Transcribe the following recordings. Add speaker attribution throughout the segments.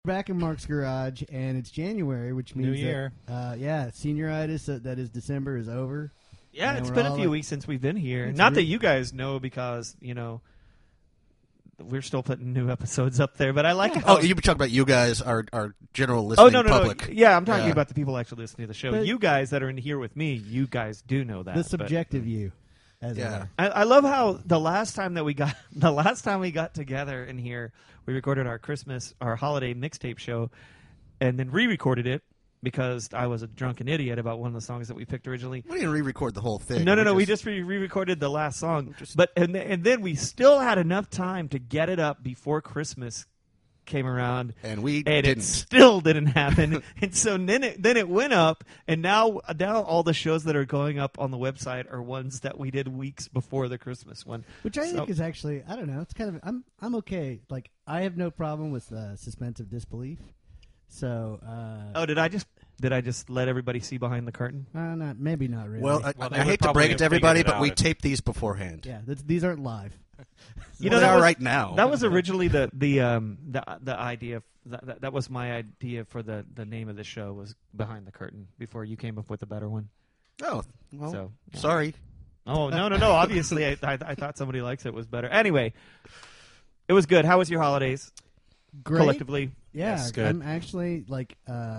Speaker 1: Back in Mark's garage, and it's January, which means
Speaker 2: New year.
Speaker 1: senioritis, that is December, is over.
Speaker 3: Yeah,
Speaker 1: And
Speaker 3: it's
Speaker 1: we're
Speaker 3: been a
Speaker 1: all
Speaker 3: few
Speaker 1: like-
Speaker 3: weeks since we've been here.
Speaker 1: It's
Speaker 3: Not that
Speaker 1: really-
Speaker 3: you guys know because, we're still putting new episodes up there, but I like how...
Speaker 4: Oh, you talking about you guys, our general listening
Speaker 3: no.
Speaker 4: public.
Speaker 3: Yeah, I'm talking
Speaker 4: Yeah.
Speaker 3: about the people actually listening to the show.
Speaker 1: But-
Speaker 3: You guys that are in here with me, you guys do know that.
Speaker 1: The
Speaker 3: but-
Speaker 1: subjective you, as it
Speaker 4: Yeah.
Speaker 1: were.
Speaker 3: I love how the last time we got together in here, we recorded our holiday mixtape show, and then re-recorded it because I was a drunken idiot about one of the songs that we picked originally.
Speaker 4: We didn't re-record the whole thing.
Speaker 3: No. We just re-recorded the last song, and then we still had enough time to get it up before Christmas came around,
Speaker 4: and we
Speaker 3: and
Speaker 4: didn't.
Speaker 3: it still didn't happen. And so then it went up, and now all the shows that are going up on the website are ones that we did weeks before the Christmas one,
Speaker 1: Which I think is actually, I don't know, it's kind of, I'm okay. Like, I have no problem with suspensive disbelief. So,
Speaker 3: did I just let everybody see behind the curtain?
Speaker 1: maybe not really.
Speaker 4: Well,
Speaker 2: Well,
Speaker 4: I
Speaker 2: they
Speaker 4: hate
Speaker 2: would
Speaker 4: to
Speaker 2: probably
Speaker 4: break it
Speaker 2: have
Speaker 4: to everybody,
Speaker 2: figured it
Speaker 4: but we
Speaker 2: out.
Speaker 4: taped these beforehand.
Speaker 1: yeah, these aren't live.
Speaker 3: You
Speaker 4: Well,
Speaker 3: know,
Speaker 4: they are right now.
Speaker 3: That was originally the idea. That was my idea for the name of the show was Behind the Curtain. Before you came up with a better one.
Speaker 4: Oh, well,
Speaker 3: So yeah.
Speaker 4: sorry.
Speaker 3: Oh no! Obviously, I thought somebody likes it was better. Anyway, it was good. How was your holidays
Speaker 1: Great.
Speaker 3: collectively?
Speaker 1: Yeah,
Speaker 2: Yes, good.
Speaker 1: I'm actually like,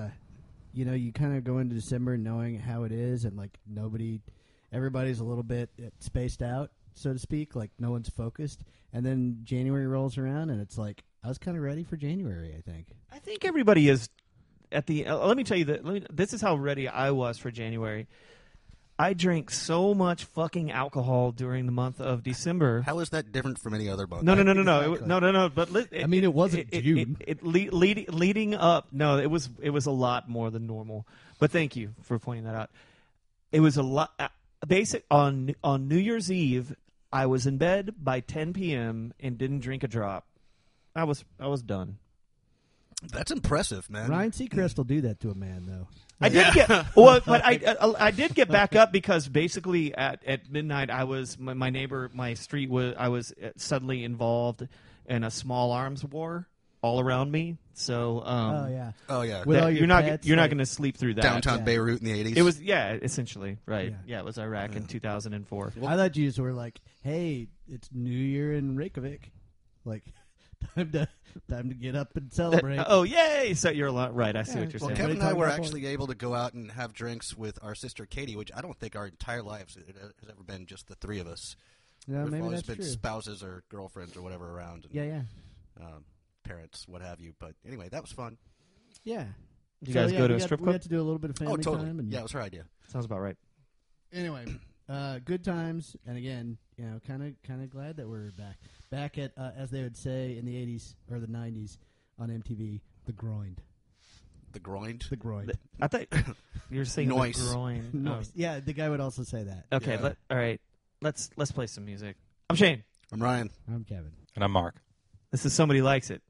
Speaker 1: you kind of go into December knowing how it is, and like everybody's a little bit spaced out, so to speak. Like no one's focused, and then January rolls around, and it's like I was kind of ready for January. I think.
Speaker 3: I think everybody is at the. Let me tell you that. This is how ready I was for January. I drank so much fucking alcohol during the month of December.
Speaker 4: How is that different from any other month?
Speaker 3: No.
Speaker 1: Exactly.
Speaker 3: No. But
Speaker 1: It wasn't June.
Speaker 3: Leading up, no, it was a lot more than normal. But thank you for pointing that out. It was a lot. Basic on New Year's Eve, I was in bed by 10 p.m. and didn't drink a drop. I was done.
Speaker 4: That's impressive, man.
Speaker 1: Ryan Seacrest will do that to a man, though.
Speaker 3: I did get but I did get back up because basically at midnight I was my neighbor, my street was I was suddenly involved in a small arms war all around me. So
Speaker 1: Oh yeah.
Speaker 4: Oh yeah,
Speaker 1: With all your
Speaker 3: you're not
Speaker 1: pets,
Speaker 3: you're not
Speaker 1: like-
Speaker 3: going to sleep through that.
Speaker 4: downtown
Speaker 1: yeah.
Speaker 4: Beirut in the 80s.
Speaker 3: It was essentially right.
Speaker 1: Yeah.
Speaker 3: Yeah, it was Iraq in 2004.
Speaker 1: I thought you just were like, "Hey, it's New Year in Reykjavik, like time to get up and celebrate."
Speaker 3: Oh yay! So you're a lot right. I see what you're
Speaker 4: Well,
Speaker 3: saying.
Speaker 4: Kevin and I
Speaker 1: talking
Speaker 4: were
Speaker 1: about
Speaker 4: actually able to go out and have drinks with our sister Katie, which I don't think our entire lives it has ever been just the three of us.
Speaker 1: Yeah,
Speaker 4: We've
Speaker 1: maybe
Speaker 4: always
Speaker 1: that's
Speaker 4: been
Speaker 1: true.
Speaker 4: spouses or girlfriends or whatever around. And,
Speaker 1: Yeah.
Speaker 4: parents, what have you. But anyway, that was fun.
Speaker 1: Yeah.
Speaker 3: Did you guys go to a strip
Speaker 1: We
Speaker 3: club?
Speaker 1: had to do a little bit of family
Speaker 4: Oh, totally.
Speaker 1: time. And
Speaker 4: Yeah, it was her idea.
Speaker 3: Sounds about right.
Speaker 1: Anyway, good times, and again, kind of glad that we're back at as they would say in the '80s or the '90s on MTV, the groin.
Speaker 4: The groined.
Speaker 1: The groin.
Speaker 3: I thought you were saying
Speaker 4: Noise.
Speaker 3: the groin. Oh.
Speaker 1: Noise. Yeah, the guy would also say that.
Speaker 3: Okay.
Speaker 4: Yeah.
Speaker 3: All right. Let's play some music. I'm Shane.
Speaker 4: I'm Ryan.
Speaker 1: I'm Kevin.
Speaker 2: And I'm Mark.
Speaker 3: This is Somebody Likes It.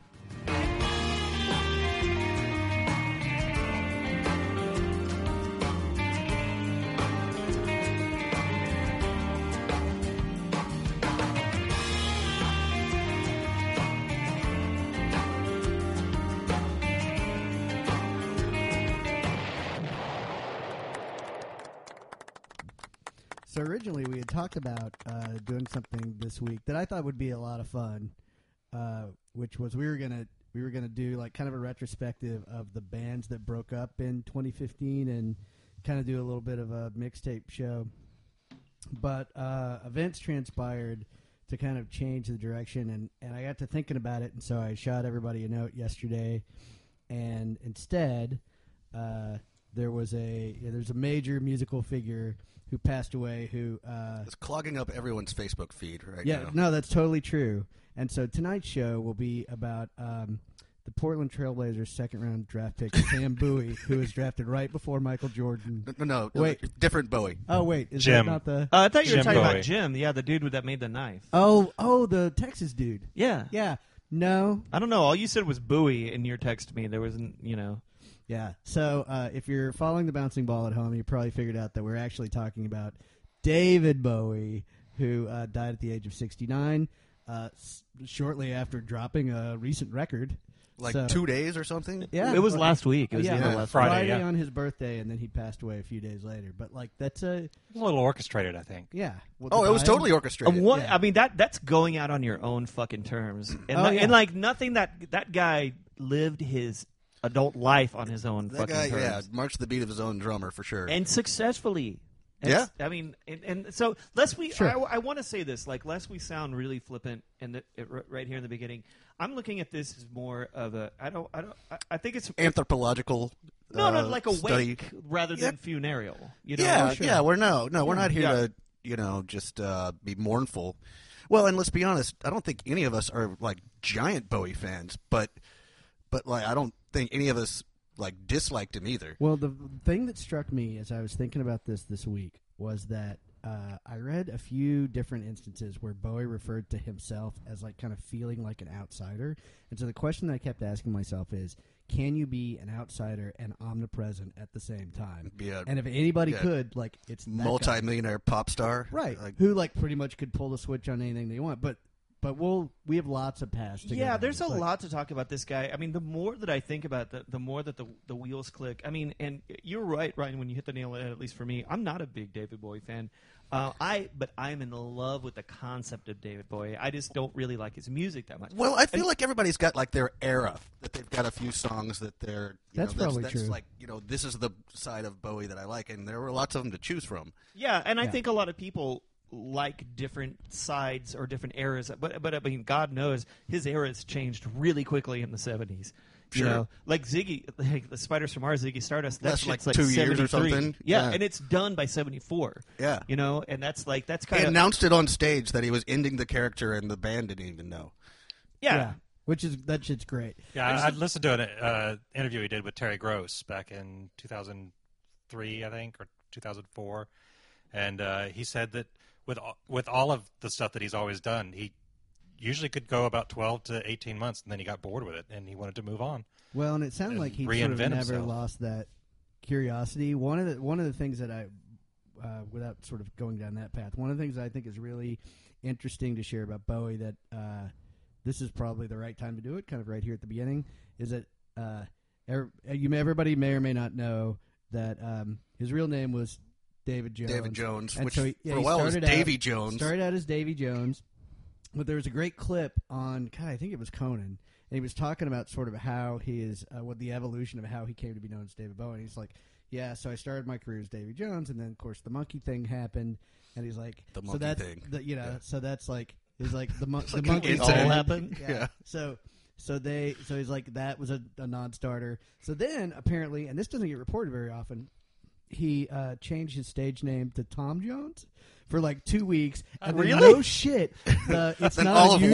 Speaker 1: So originally we had talked about doing something this week that I thought would be a lot of fun, which was we were gonna do like kind of a retrospective of the bands that broke up in 2015 and kind of do a little bit of a mixtape show. But events transpired to kind of change the direction, and I got to thinking about it, and so I shot everybody a note yesterday, and instead there's a major musical figure who passed away who
Speaker 4: It's clogging up everyone's Facebook feed right
Speaker 1: yeah,
Speaker 4: now.
Speaker 1: no, that's totally true. And so tonight's show will be about the Portland Trailblazers second-round draft pick, Sam Bowie, who was drafted right before Michael Jordan.
Speaker 4: No,
Speaker 1: Wait.
Speaker 4: different Bowie.
Speaker 1: Oh, wait, is
Speaker 2: Jim.
Speaker 1: that not the...
Speaker 3: I thought you were
Speaker 2: Jim
Speaker 3: talking
Speaker 2: Bowie.
Speaker 3: about Jim. Yeah, the dude that made the knife.
Speaker 1: Oh, the Texas dude.
Speaker 3: Yeah.
Speaker 1: Yeah, no,
Speaker 3: I don't know. All you said was Bowie in your text to me. There wasn't,
Speaker 1: yeah. So if you're following the bouncing ball at home, you probably figured out that we're actually talking about David Bowie, who died at the age of 69, shortly after dropping a recent record.
Speaker 4: like
Speaker 1: So-
Speaker 4: 2 days or something.
Speaker 1: Yeah,
Speaker 3: It was last week. It was the end of
Speaker 4: yeah.
Speaker 3: last
Speaker 2: Friday,
Speaker 3: week.
Speaker 2: yeah.
Speaker 1: on his birthday, and then he passed away a few days later. But like that's a
Speaker 2: A little orchestrated, I think.
Speaker 1: yeah. Well,
Speaker 4: Oh,
Speaker 1: the
Speaker 4: it was
Speaker 1: vibe-
Speaker 4: totally orchestrated.
Speaker 1: Yeah.
Speaker 3: I mean that's going out on your own fucking terms, and,
Speaker 1: Oh, yeah.
Speaker 3: and like nothing that guy lived his adult life on his own
Speaker 4: That
Speaker 3: fucking
Speaker 4: guy,
Speaker 3: terms.
Speaker 4: yeah, marched the beat of his own drummer for sure.
Speaker 3: And successfully.
Speaker 4: Yeah.
Speaker 3: I mean, and so lest we,
Speaker 1: Sure.
Speaker 3: I want to say this, like, lest we sound really flippant, and right here in the beginning, I'm looking at this as more of a, I think it's
Speaker 4: Anthropological.
Speaker 3: no, like a
Speaker 4: study.
Speaker 3: wake rather than funereal. You know?
Speaker 4: Yeah,
Speaker 1: sure.
Speaker 4: yeah. We're not here
Speaker 3: Yeah.
Speaker 4: to just be mournful. Well, and let's be honest. I don't think any of us are like giant Bowie fans, but like I don't think any of us like disliked him either.
Speaker 1: Well, the thing that struck me as I was thinking about this week was that I read a few different instances where Bowie referred to himself as like kind of feeling like an outsider. And so the question that I kept asking myself is, can you be an outsider and omnipresent at the same time?
Speaker 4: Be a
Speaker 1: And if anybody
Speaker 4: yeah.
Speaker 1: could, like, it's that guy.
Speaker 4: multi-millionaire pop star,
Speaker 1: Right.
Speaker 4: Like,
Speaker 1: Who like pretty much could pull the switch on anything they want. But we have lots of past to go
Speaker 3: Yeah,
Speaker 1: down.
Speaker 3: there's a
Speaker 1: It's like-
Speaker 3: lot to talk about this guy. I mean, the more that I think about it, the more that the wheels click. I mean, and you're right, Ryan, when you hit the nail on the head, at least for me. I'm not a big David Bowie fan. But I'm in love with the concept of David Bowie. I just don't really like his music that much.
Speaker 4: well, I feel like everybody's got like their era. That they've got a few songs that they're.
Speaker 1: That's probably
Speaker 4: that's
Speaker 1: true.
Speaker 4: like this is the side of Bowie that I like, and there were lots of them to choose from.
Speaker 3: Yeah, and I
Speaker 1: Yeah.
Speaker 3: think a lot of people like different sides or different eras. But I mean, God knows his eras changed really quickly in the 70s.
Speaker 4: Sure.
Speaker 3: You know, like Ziggy, like the Spiders from Mars, Ziggy Stardust. That
Speaker 4: That's
Speaker 3: shit's
Speaker 4: like
Speaker 3: like
Speaker 4: 2 years or
Speaker 3: 73.
Speaker 4: something.
Speaker 3: Yeah,
Speaker 4: Yeah.
Speaker 3: and it's done by 74.
Speaker 4: Yeah.
Speaker 3: You know, and that's
Speaker 4: He
Speaker 3: kind of
Speaker 4: announced it on stage that he was ending the character, and the band didn't even know.
Speaker 3: yeah.
Speaker 1: Which is that shit's great.
Speaker 2: Yeah, I listened to an interview he did with Terry Gross back in 2003, I think, or 2004, and he said that with all of the stuff that he's always done, he usually could go about 12 to 18 months, and then he got bored with it, and he wanted to move on.
Speaker 1: Well, and it sounded
Speaker 2: And
Speaker 1: like he sort of
Speaker 2: reinvent
Speaker 1: never
Speaker 2: himself.
Speaker 1: lost that curiosity. One of the things that I, without sort of going down that path, one of the things I think is really interesting to share about Bowie that this is probably the right time to do it, kind of right here at the beginning, is that everybody may or may not know that his real name was David Jones.
Speaker 4: David Jones,
Speaker 1: And
Speaker 4: which
Speaker 1: so he
Speaker 4: for a while was
Speaker 1: started out-
Speaker 4: Davy Jones.
Speaker 1: Started out as Davy Jones, but there was a great clip on, God, I think it was Conan, and he was talking about sort of how his, what the evolution of how he came to be known as David Bowie. And he's like, yeah, so I started my career as Davy Jones, and then of course the monkey thing happened, and he's like,
Speaker 4: The
Speaker 1: so
Speaker 4: monkey
Speaker 1: that's
Speaker 4: thing.
Speaker 1: yeah. So that's like, he's like the
Speaker 4: like
Speaker 1: the
Speaker 4: an
Speaker 1: monkey
Speaker 4: incident.
Speaker 1: thing
Speaker 3: happened?
Speaker 4: Yeah.
Speaker 1: So he's like, that was a non-starter. So then apparently, and this doesn't get reported very often, he changed his stage name to Tom Jones for like 2 weeks. And then,
Speaker 3: Really?
Speaker 1: no shit. It's
Speaker 4: Then
Speaker 1: not
Speaker 4: all of
Speaker 1: unusual.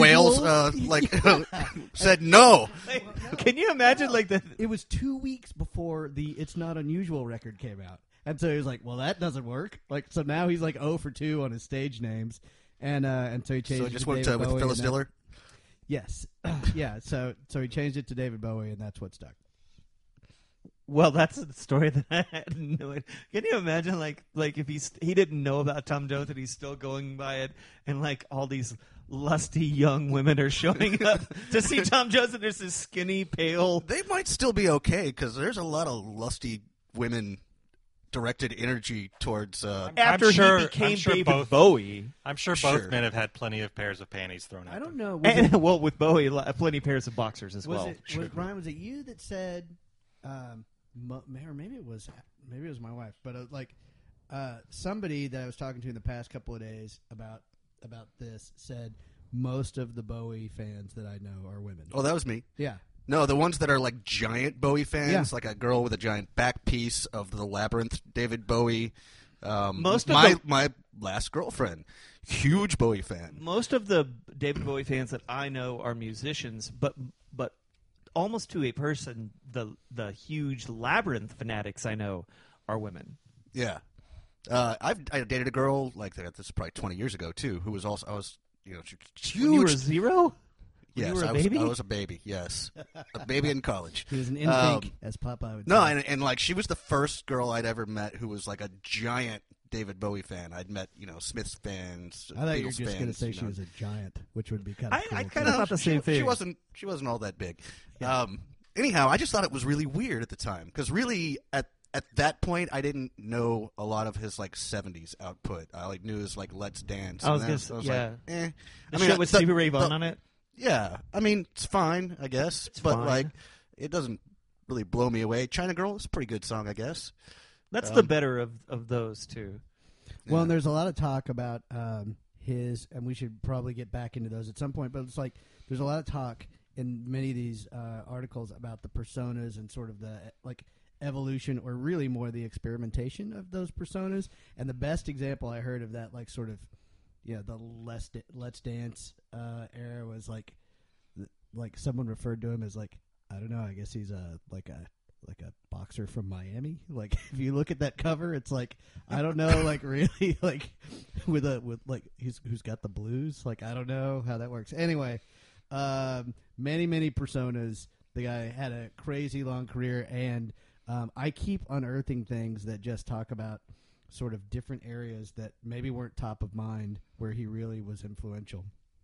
Speaker 4: Wales said no.
Speaker 3: Can you imagine like the?
Speaker 1: It was 2 weeks before the "It's Not Unusual" record came out, and so he was like, "Well, that doesn't work." Like, so now he's like 0 for 2 on his stage names, and so he changed.
Speaker 4: So
Speaker 1: it
Speaker 4: just
Speaker 1: to
Speaker 4: went
Speaker 1: David
Speaker 4: with
Speaker 1: Bowie,
Speaker 4: Phyllis
Speaker 1: and that-
Speaker 4: Diller.
Speaker 1: Yes, yeah. So he changed it to David Bowie, and that's what stuck.
Speaker 3: Well, that's the story that I had no idea. Can you imagine, like if he didn't know about Tom Jones and he's still going by it, and like all these lusty young women are showing up to see Tom Jones, and there's this skinny, pale.
Speaker 4: They might still be okay because there's a lot of lusty women directed energy towards.
Speaker 3: After
Speaker 2: sure-
Speaker 3: he became
Speaker 2: I'm sure
Speaker 3: David
Speaker 2: both-
Speaker 3: Bowie,
Speaker 2: I'm sure
Speaker 4: Sure.
Speaker 2: both men have had plenty of pairs of panties thrown at
Speaker 1: I don't
Speaker 2: them.
Speaker 1: know. Was
Speaker 3: and
Speaker 1: it,
Speaker 3: well, with Bowie, plenty of pairs of boxers as
Speaker 1: was
Speaker 3: well.
Speaker 1: it was, Brian? Was it you that said, or maybe it was my wife, but somebody that I was talking to in the past couple of days about this said most of the Bowie fans that I know are women.
Speaker 4: Oh, that was me.
Speaker 1: Yeah.
Speaker 4: No, the ones that are like giant Bowie fans,
Speaker 1: Yeah.
Speaker 4: like a girl with a giant back piece of the Labyrinth, David Bowie.
Speaker 3: Most of
Speaker 4: my last girlfriend, huge Bowie fan.
Speaker 3: Most of the David Bowie fans that I know are musicians, but almost to a person, the huge Labyrinth fanatics I know are women.
Speaker 4: Yeah, I dated a girl like that. This is probably 20 years ago too, who was also she
Speaker 3: When you were
Speaker 4: huge.
Speaker 3: zero?
Speaker 4: Yes,
Speaker 3: you were a
Speaker 4: I
Speaker 3: baby?
Speaker 4: was a baby. Yes, a baby in college.
Speaker 1: He was an infant, as Popeye would
Speaker 4: No,
Speaker 1: say.
Speaker 4: and like she was the first girl I'd ever met who was like a giant David Bowie fan. I'd met Smiths fans.
Speaker 1: I thought you were
Speaker 4: Beatles
Speaker 1: just going to
Speaker 4: fans,
Speaker 1: say she was a giant, which would be kind of cool.
Speaker 3: I
Speaker 1: too.
Speaker 3: kind of thought the same thing.
Speaker 4: She wasn't all that big. Anyhow, I just thought it was really weird at the time because really at that point I didn't know a lot of his like 70s output. I knew his like Let's Dance.
Speaker 3: I was
Speaker 4: and
Speaker 3: gonna
Speaker 4: that,
Speaker 3: say,
Speaker 4: like, eh.
Speaker 3: The shit with Stevie Ray Vaughan on it.
Speaker 4: Yeah, I mean it's fine, I guess, but
Speaker 3: fine.
Speaker 4: like it doesn't really blow me away. China Girl is a pretty good song, I guess.
Speaker 3: That's the better of those two.
Speaker 1: Well, and there's a lot of talk about his, and we should probably get back into those at some point, but it's like there's a lot of talk in many of these articles about the personas and sort of the like evolution or really more the experimentation of those personas. And the best example I heard of that like sort of the Let's Dance era was like someone referred to him as like, I don't know, I guess he's a boxer from Miami. Like if you look at that cover, it's like I don't know, like really like with like who's got the blues. Like I don't know how that works. Anyway, many personas. The guy had a crazy long career, and I keep unearthing things that just talk about sort of different areas that maybe weren't top of mind where he really was influential.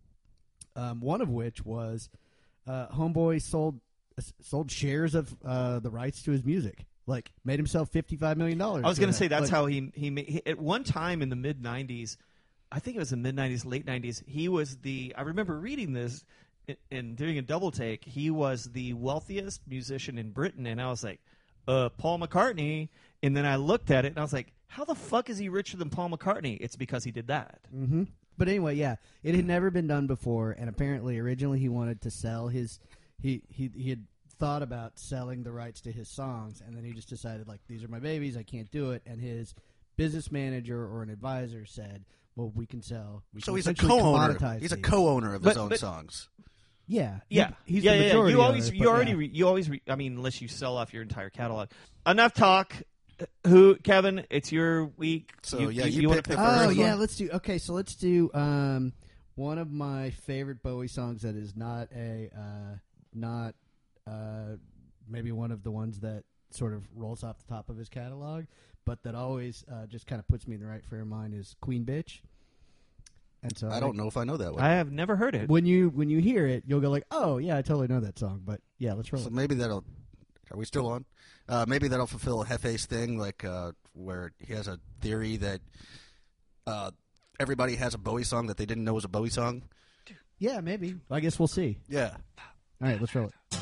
Speaker 1: One of which was Homeboy sold shares of the rights to his music, like made himself $55 million.
Speaker 3: I was going to say that's how he made at one time in the mid 90s. I think it was the mid 90s, late 90s. He was I remember reading this and doing a double take. He was the wealthiest musician in Britain, and I was like, Paul McCartney. And then I looked at it and I was like, how the fuck is he richer than Paul McCartney? It's because he did that.
Speaker 1: Mm-hmm. But anyway, yeah, it had never been done before, and apparently originally he wanted to sell his. He had thought about selling the rights to his songs, and then he just decided, like, these are my babies, I can't do it. And his business manager or an advisor said, well, we can sell.
Speaker 4: So he's a co-owner. He's a co-owner of his own songs.
Speaker 1: Yeah.
Speaker 3: He's
Speaker 1: the majority
Speaker 3: You always, I mean, unless you sell off your entire catalog. Enough talk. Kevin, it's your week.
Speaker 4: So you
Speaker 3: want
Speaker 4: pick
Speaker 3: to pick
Speaker 4: the
Speaker 3: first?
Speaker 4: first
Speaker 1: Oh,
Speaker 4: one?
Speaker 1: yeah, let's do one of my favorite Bowie songs that is not maybe one of the ones that sort of rolls off the top of his catalog, but that always just kind of puts me in the right frame of mind is Queen Bitch. And so
Speaker 4: I don't know if I know that one.
Speaker 3: I have never heard it.
Speaker 1: When you hear it, you'll go like, "Oh yeah, I totally know that song." But yeah, let's roll
Speaker 4: So
Speaker 1: it.
Speaker 4: maybe that'll. Are we still on? Maybe that'll fulfill Hefe's thing, like where he has a theory that everybody has a Bowie song that they didn't know was a Bowie song.
Speaker 1: Yeah, maybe. I guess we'll see.
Speaker 4: Yeah.
Speaker 1: All right, let's roll it.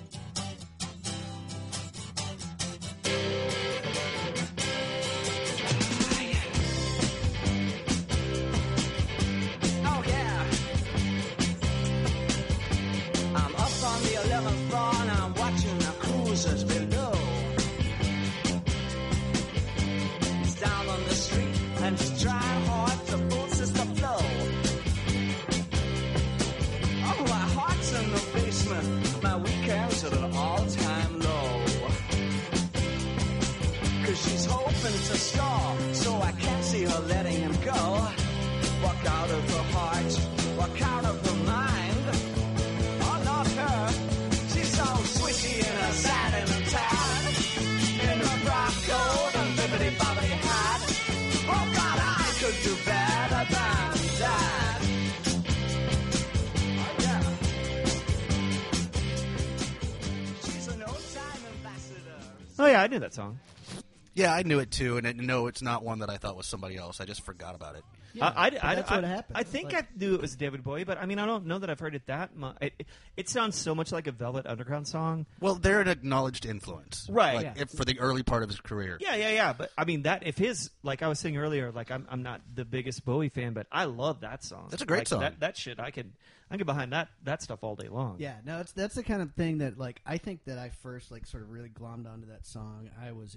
Speaker 3: Oh yeah, I knew that song.
Speaker 4: Yeah, I knew it too, and no, it's not one that I thought was somebody else. I just forgot about it.
Speaker 1: Yeah, that's what happened.
Speaker 3: I think I knew it was David Bowie, but I mean, I don't know that I've heard it that much. It sounds so much like a Velvet Underground song.
Speaker 4: Well, they're an acknowledged influence,
Speaker 3: right?
Speaker 4: Like,
Speaker 1: Yeah.
Speaker 4: for the early part of his career.
Speaker 3: Yeah. But I mean, that if his, like I was saying earlier, like I'm not the biggest Bowie fan, but I love that song.
Speaker 4: That's a great song.
Speaker 3: That shit, I can get behind that stuff all day long.
Speaker 1: Yeah, no, that's the kind of thing that like I think that I first like sort of really glommed onto that song. I was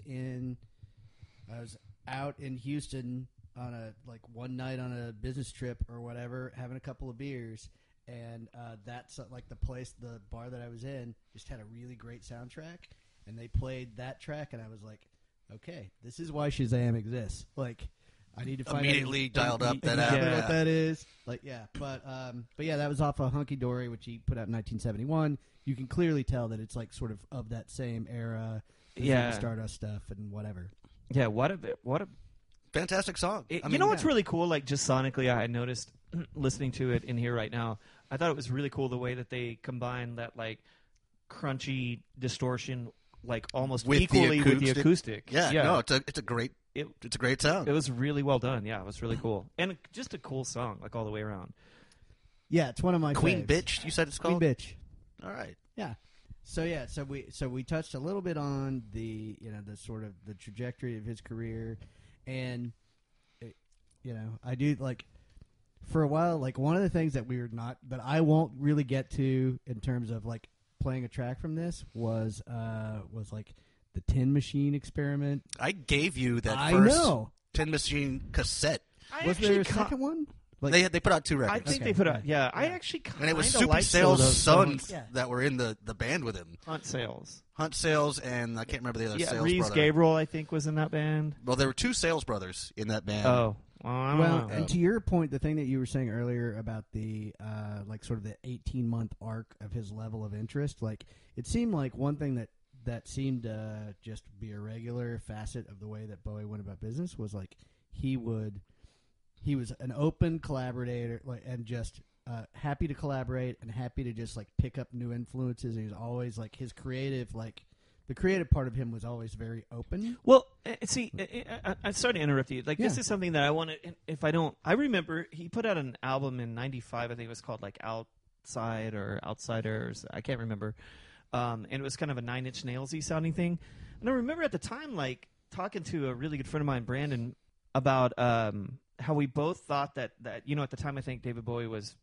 Speaker 1: out in Houston on one night on a business trip or whatever, having a couple of beers, and that's like the bar that I was in just had a really great soundtrack, and they played that track, and I was like, okay, this is why Shazam exists. Like, I need to find
Speaker 4: Immediately dialed up that
Speaker 1: exactly
Speaker 4: app.
Speaker 1: what that is. Like, yeah, but yeah, that was off of Hunky Dory, which he put out in 1971. You can clearly tell that it's like sort of that same era.
Speaker 3: Yeah.
Speaker 1: Stardust stuff and whatever.
Speaker 3: Yeah, what a
Speaker 4: fantastic song.
Speaker 3: You know what's really cool? Like, just sonically, I noticed listening to it in here right now. I thought it was really cool the way that they combine that like crunchy distortion, like almost
Speaker 4: with
Speaker 3: equally with the acoustic.
Speaker 4: Yeah, no, it's a great sound.
Speaker 3: It was really well done. Yeah, it was really cool, and just a cool song, like all the way around.
Speaker 1: Yeah, it's one of my
Speaker 4: Queen
Speaker 1: faves.
Speaker 4: Bitch. You said it's called
Speaker 1: Queen Bitch.
Speaker 4: All right.
Speaker 1: Yeah. So we touched a little bit on the the sort of the trajectory of his career, and I do like for a while like one of the things that I won't really get to in terms of like playing a track from this was like the Tin Machine experiment.
Speaker 4: I gave you that
Speaker 1: I
Speaker 4: first
Speaker 1: know.
Speaker 4: Tin Machine cassette.
Speaker 1: Was there a second one? Like,
Speaker 4: They put out 2 records.
Speaker 3: I think they put out. Yeah, I actually kind of
Speaker 4: and it was
Speaker 3: like
Speaker 4: Soupy Sales' sons
Speaker 1: Yeah.
Speaker 4: that were in the band with him.
Speaker 3: Hunt Sales.
Speaker 4: Hunt Sales and I can't remember the other
Speaker 3: Yeah,
Speaker 4: Sales
Speaker 3: Reeves
Speaker 4: brother.
Speaker 3: Gabriel, I think, was in that band.
Speaker 4: Well, there were 2 Sales brothers in that band.
Speaker 3: Oh, well, I don't
Speaker 1: well,
Speaker 3: know.
Speaker 1: and to your point, the thing that you were saying earlier about the like sort of the 18-month arc of his level of interest, like it seemed like one thing that seemed to just be a regular facet of the way that Bowie went about business was like he was an open collaborator, like, and just happy to collaborate and happy to just like pick up new influences. And he was always like his creative, like the creative part of him was always very open.
Speaker 3: Well, see, I'm sorry to interrupt you. Like,
Speaker 1: Yeah.
Speaker 3: this is something that I want to. If I don't, I remember he put out an album in '95. I think it was called like Outside or Outsiders. I can't remember. And it was kind of a Nine Inch Nails-y sounding thing. And I remember at the time, like talking to a really good friend of mine, Brandon, about how we both thought that at the time I think David Bowie was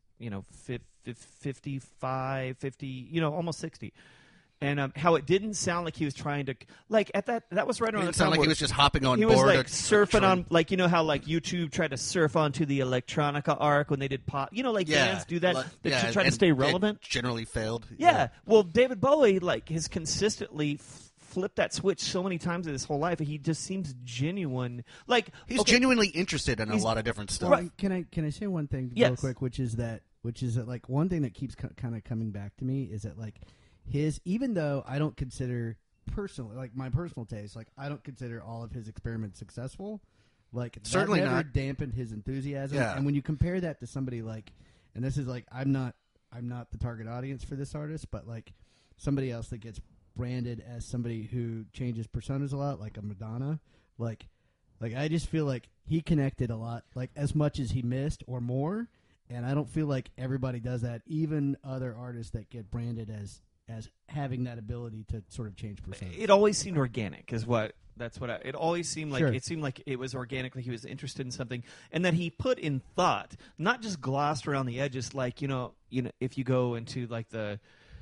Speaker 3: 55, 50, almost 60. And how it didn't sound like he was trying to like at that was right
Speaker 4: It
Speaker 3: around
Speaker 4: didn't
Speaker 3: the time
Speaker 4: sound like
Speaker 3: where
Speaker 4: he was just hopping on
Speaker 3: he
Speaker 4: board.
Speaker 3: was like
Speaker 4: a
Speaker 3: surfing
Speaker 4: trend.
Speaker 3: on like how like YouTube tried to surf onto the electronica arc when they did pop. Bands do that to try to
Speaker 4: and
Speaker 3: stay
Speaker 4: it
Speaker 3: relevant.
Speaker 4: generally failed.
Speaker 3: Yeah. Well, David Bowie like has consistently flipped that switch so many times in his whole life. He just seems genuine. Like
Speaker 4: He's
Speaker 3: okay,
Speaker 4: genuinely interested in a lot of different stuff.
Speaker 1: Well, can I say one thing real
Speaker 3: Yes.
Speaker 1: quick, which is that like one thing that keeps kind of coming back to me is that like even though I don't consider personally like my personal taste, like I don't consider all of his experiments successful, like
Speaker 4: Certainly
Speaker 1: that never
Speaker 4: not.
Speaker 1: dampened his enthusiasm.
Speaker 4: Yeah.
Speaker 1: And when you compare that to somebody like, and this is like I'm not the target audience for this artist, but like somebody else that gets branded as somebody who changes personas a lot, like a Madonna, like I just feel like he connected a lot, like as much as he missed or more. And I don't feel like everybody does that. Even other artists that get branded as having that ability to sort of change personas.
Speaker 3: it always seemed organic is what that's what it always seemed like.
Speaker 1: Sure.
Speaker 3: It seemed like it was organic, like he was interested in something and that he put in thought, not just glossed around the edges. Like if you go into like the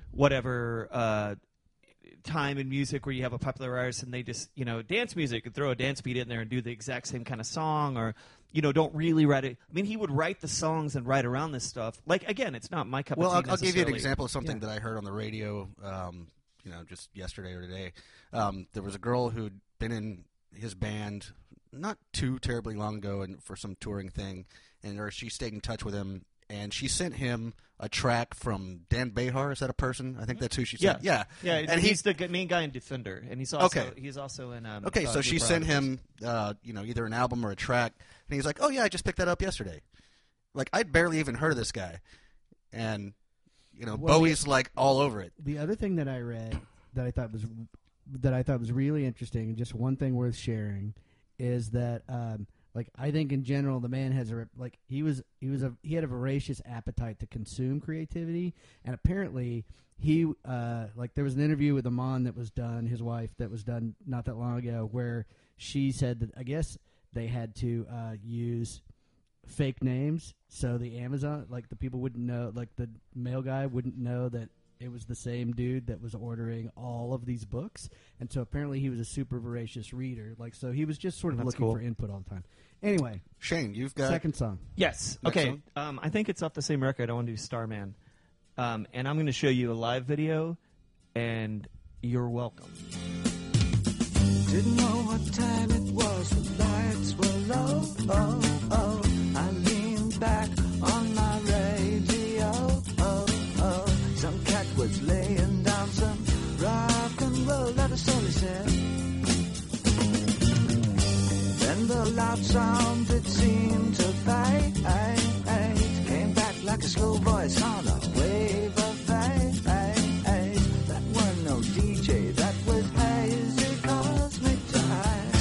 Speaker 3: whatever time in music where you have a popular artist and they just dance music and throw a dance beat in there and do the exact same kind of song, or don't really write it. I mean, he would write the songs and write around this stuff. Like, again, it's not my cup
Speaker 4: Well,
Speaker 3: of tea
Speaker 4: I'll give you an
Speaker 3: necessarily.
Speaker 4: example of something that I heard on the radio, just yesterday or today. There was a girl who'd been in his band not too terribly long ago and for some touring thing, and she stayed in touch with him, and she sent him a track from Dan Behar. Is that a person? I think that's who she sent. Yeah.
Speaker 3: And he's the main guy in Defender, and he's also in.
Speaker 4: Okay, so she sent him, either an album or a track, and he's like, "Oh yeah, I just picked that up yesterday." Like I'd barely even heard of this guy, and Bowie's like all over it.
Speaker 1: The other thing that I read that I thought was really interesting, and just one thing worth sharing, is that like I think in general the man has he had a voracious appetite to consume creativity, and apparently he there was an interview with Iman that was done, his wife, that was done not that long ago, where she said that I guess they had to use fake names so the Amazon, like the people wouldn't know, like the mail guy wouldn't know that it was the same dude that was ordering all of these books. And so apparently he was a super voracious reader, like so he was just sort of looking for input all the time. Anyway,
Speaker 4: Shane, you've got
Speaker 1: second song.
Speaker 3: Yes.
Speaker 4: Next
Speaker 3: Okay. I think it's off the same record. I want to do Starman, and I'm going to show you a live video, and you're welcome.
Speaker 5: Didn't know what time it was, the lights were low. Oh, oh. I leaned back on my radio. Oh, oh. Some cat was laying down some rock and roll, that is all he said. Then the loud loud sound that seemed to fade. Came back like a slow voice on a wave of fade. That weren't no DJ, that was hazy cosmic time.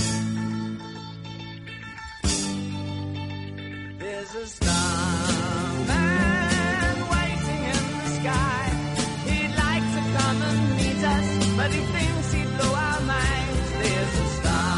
Speaker 5: There's a starman waiting in the sky. He'd like to come and meet us, but he thinks he'd blow our minds. There's a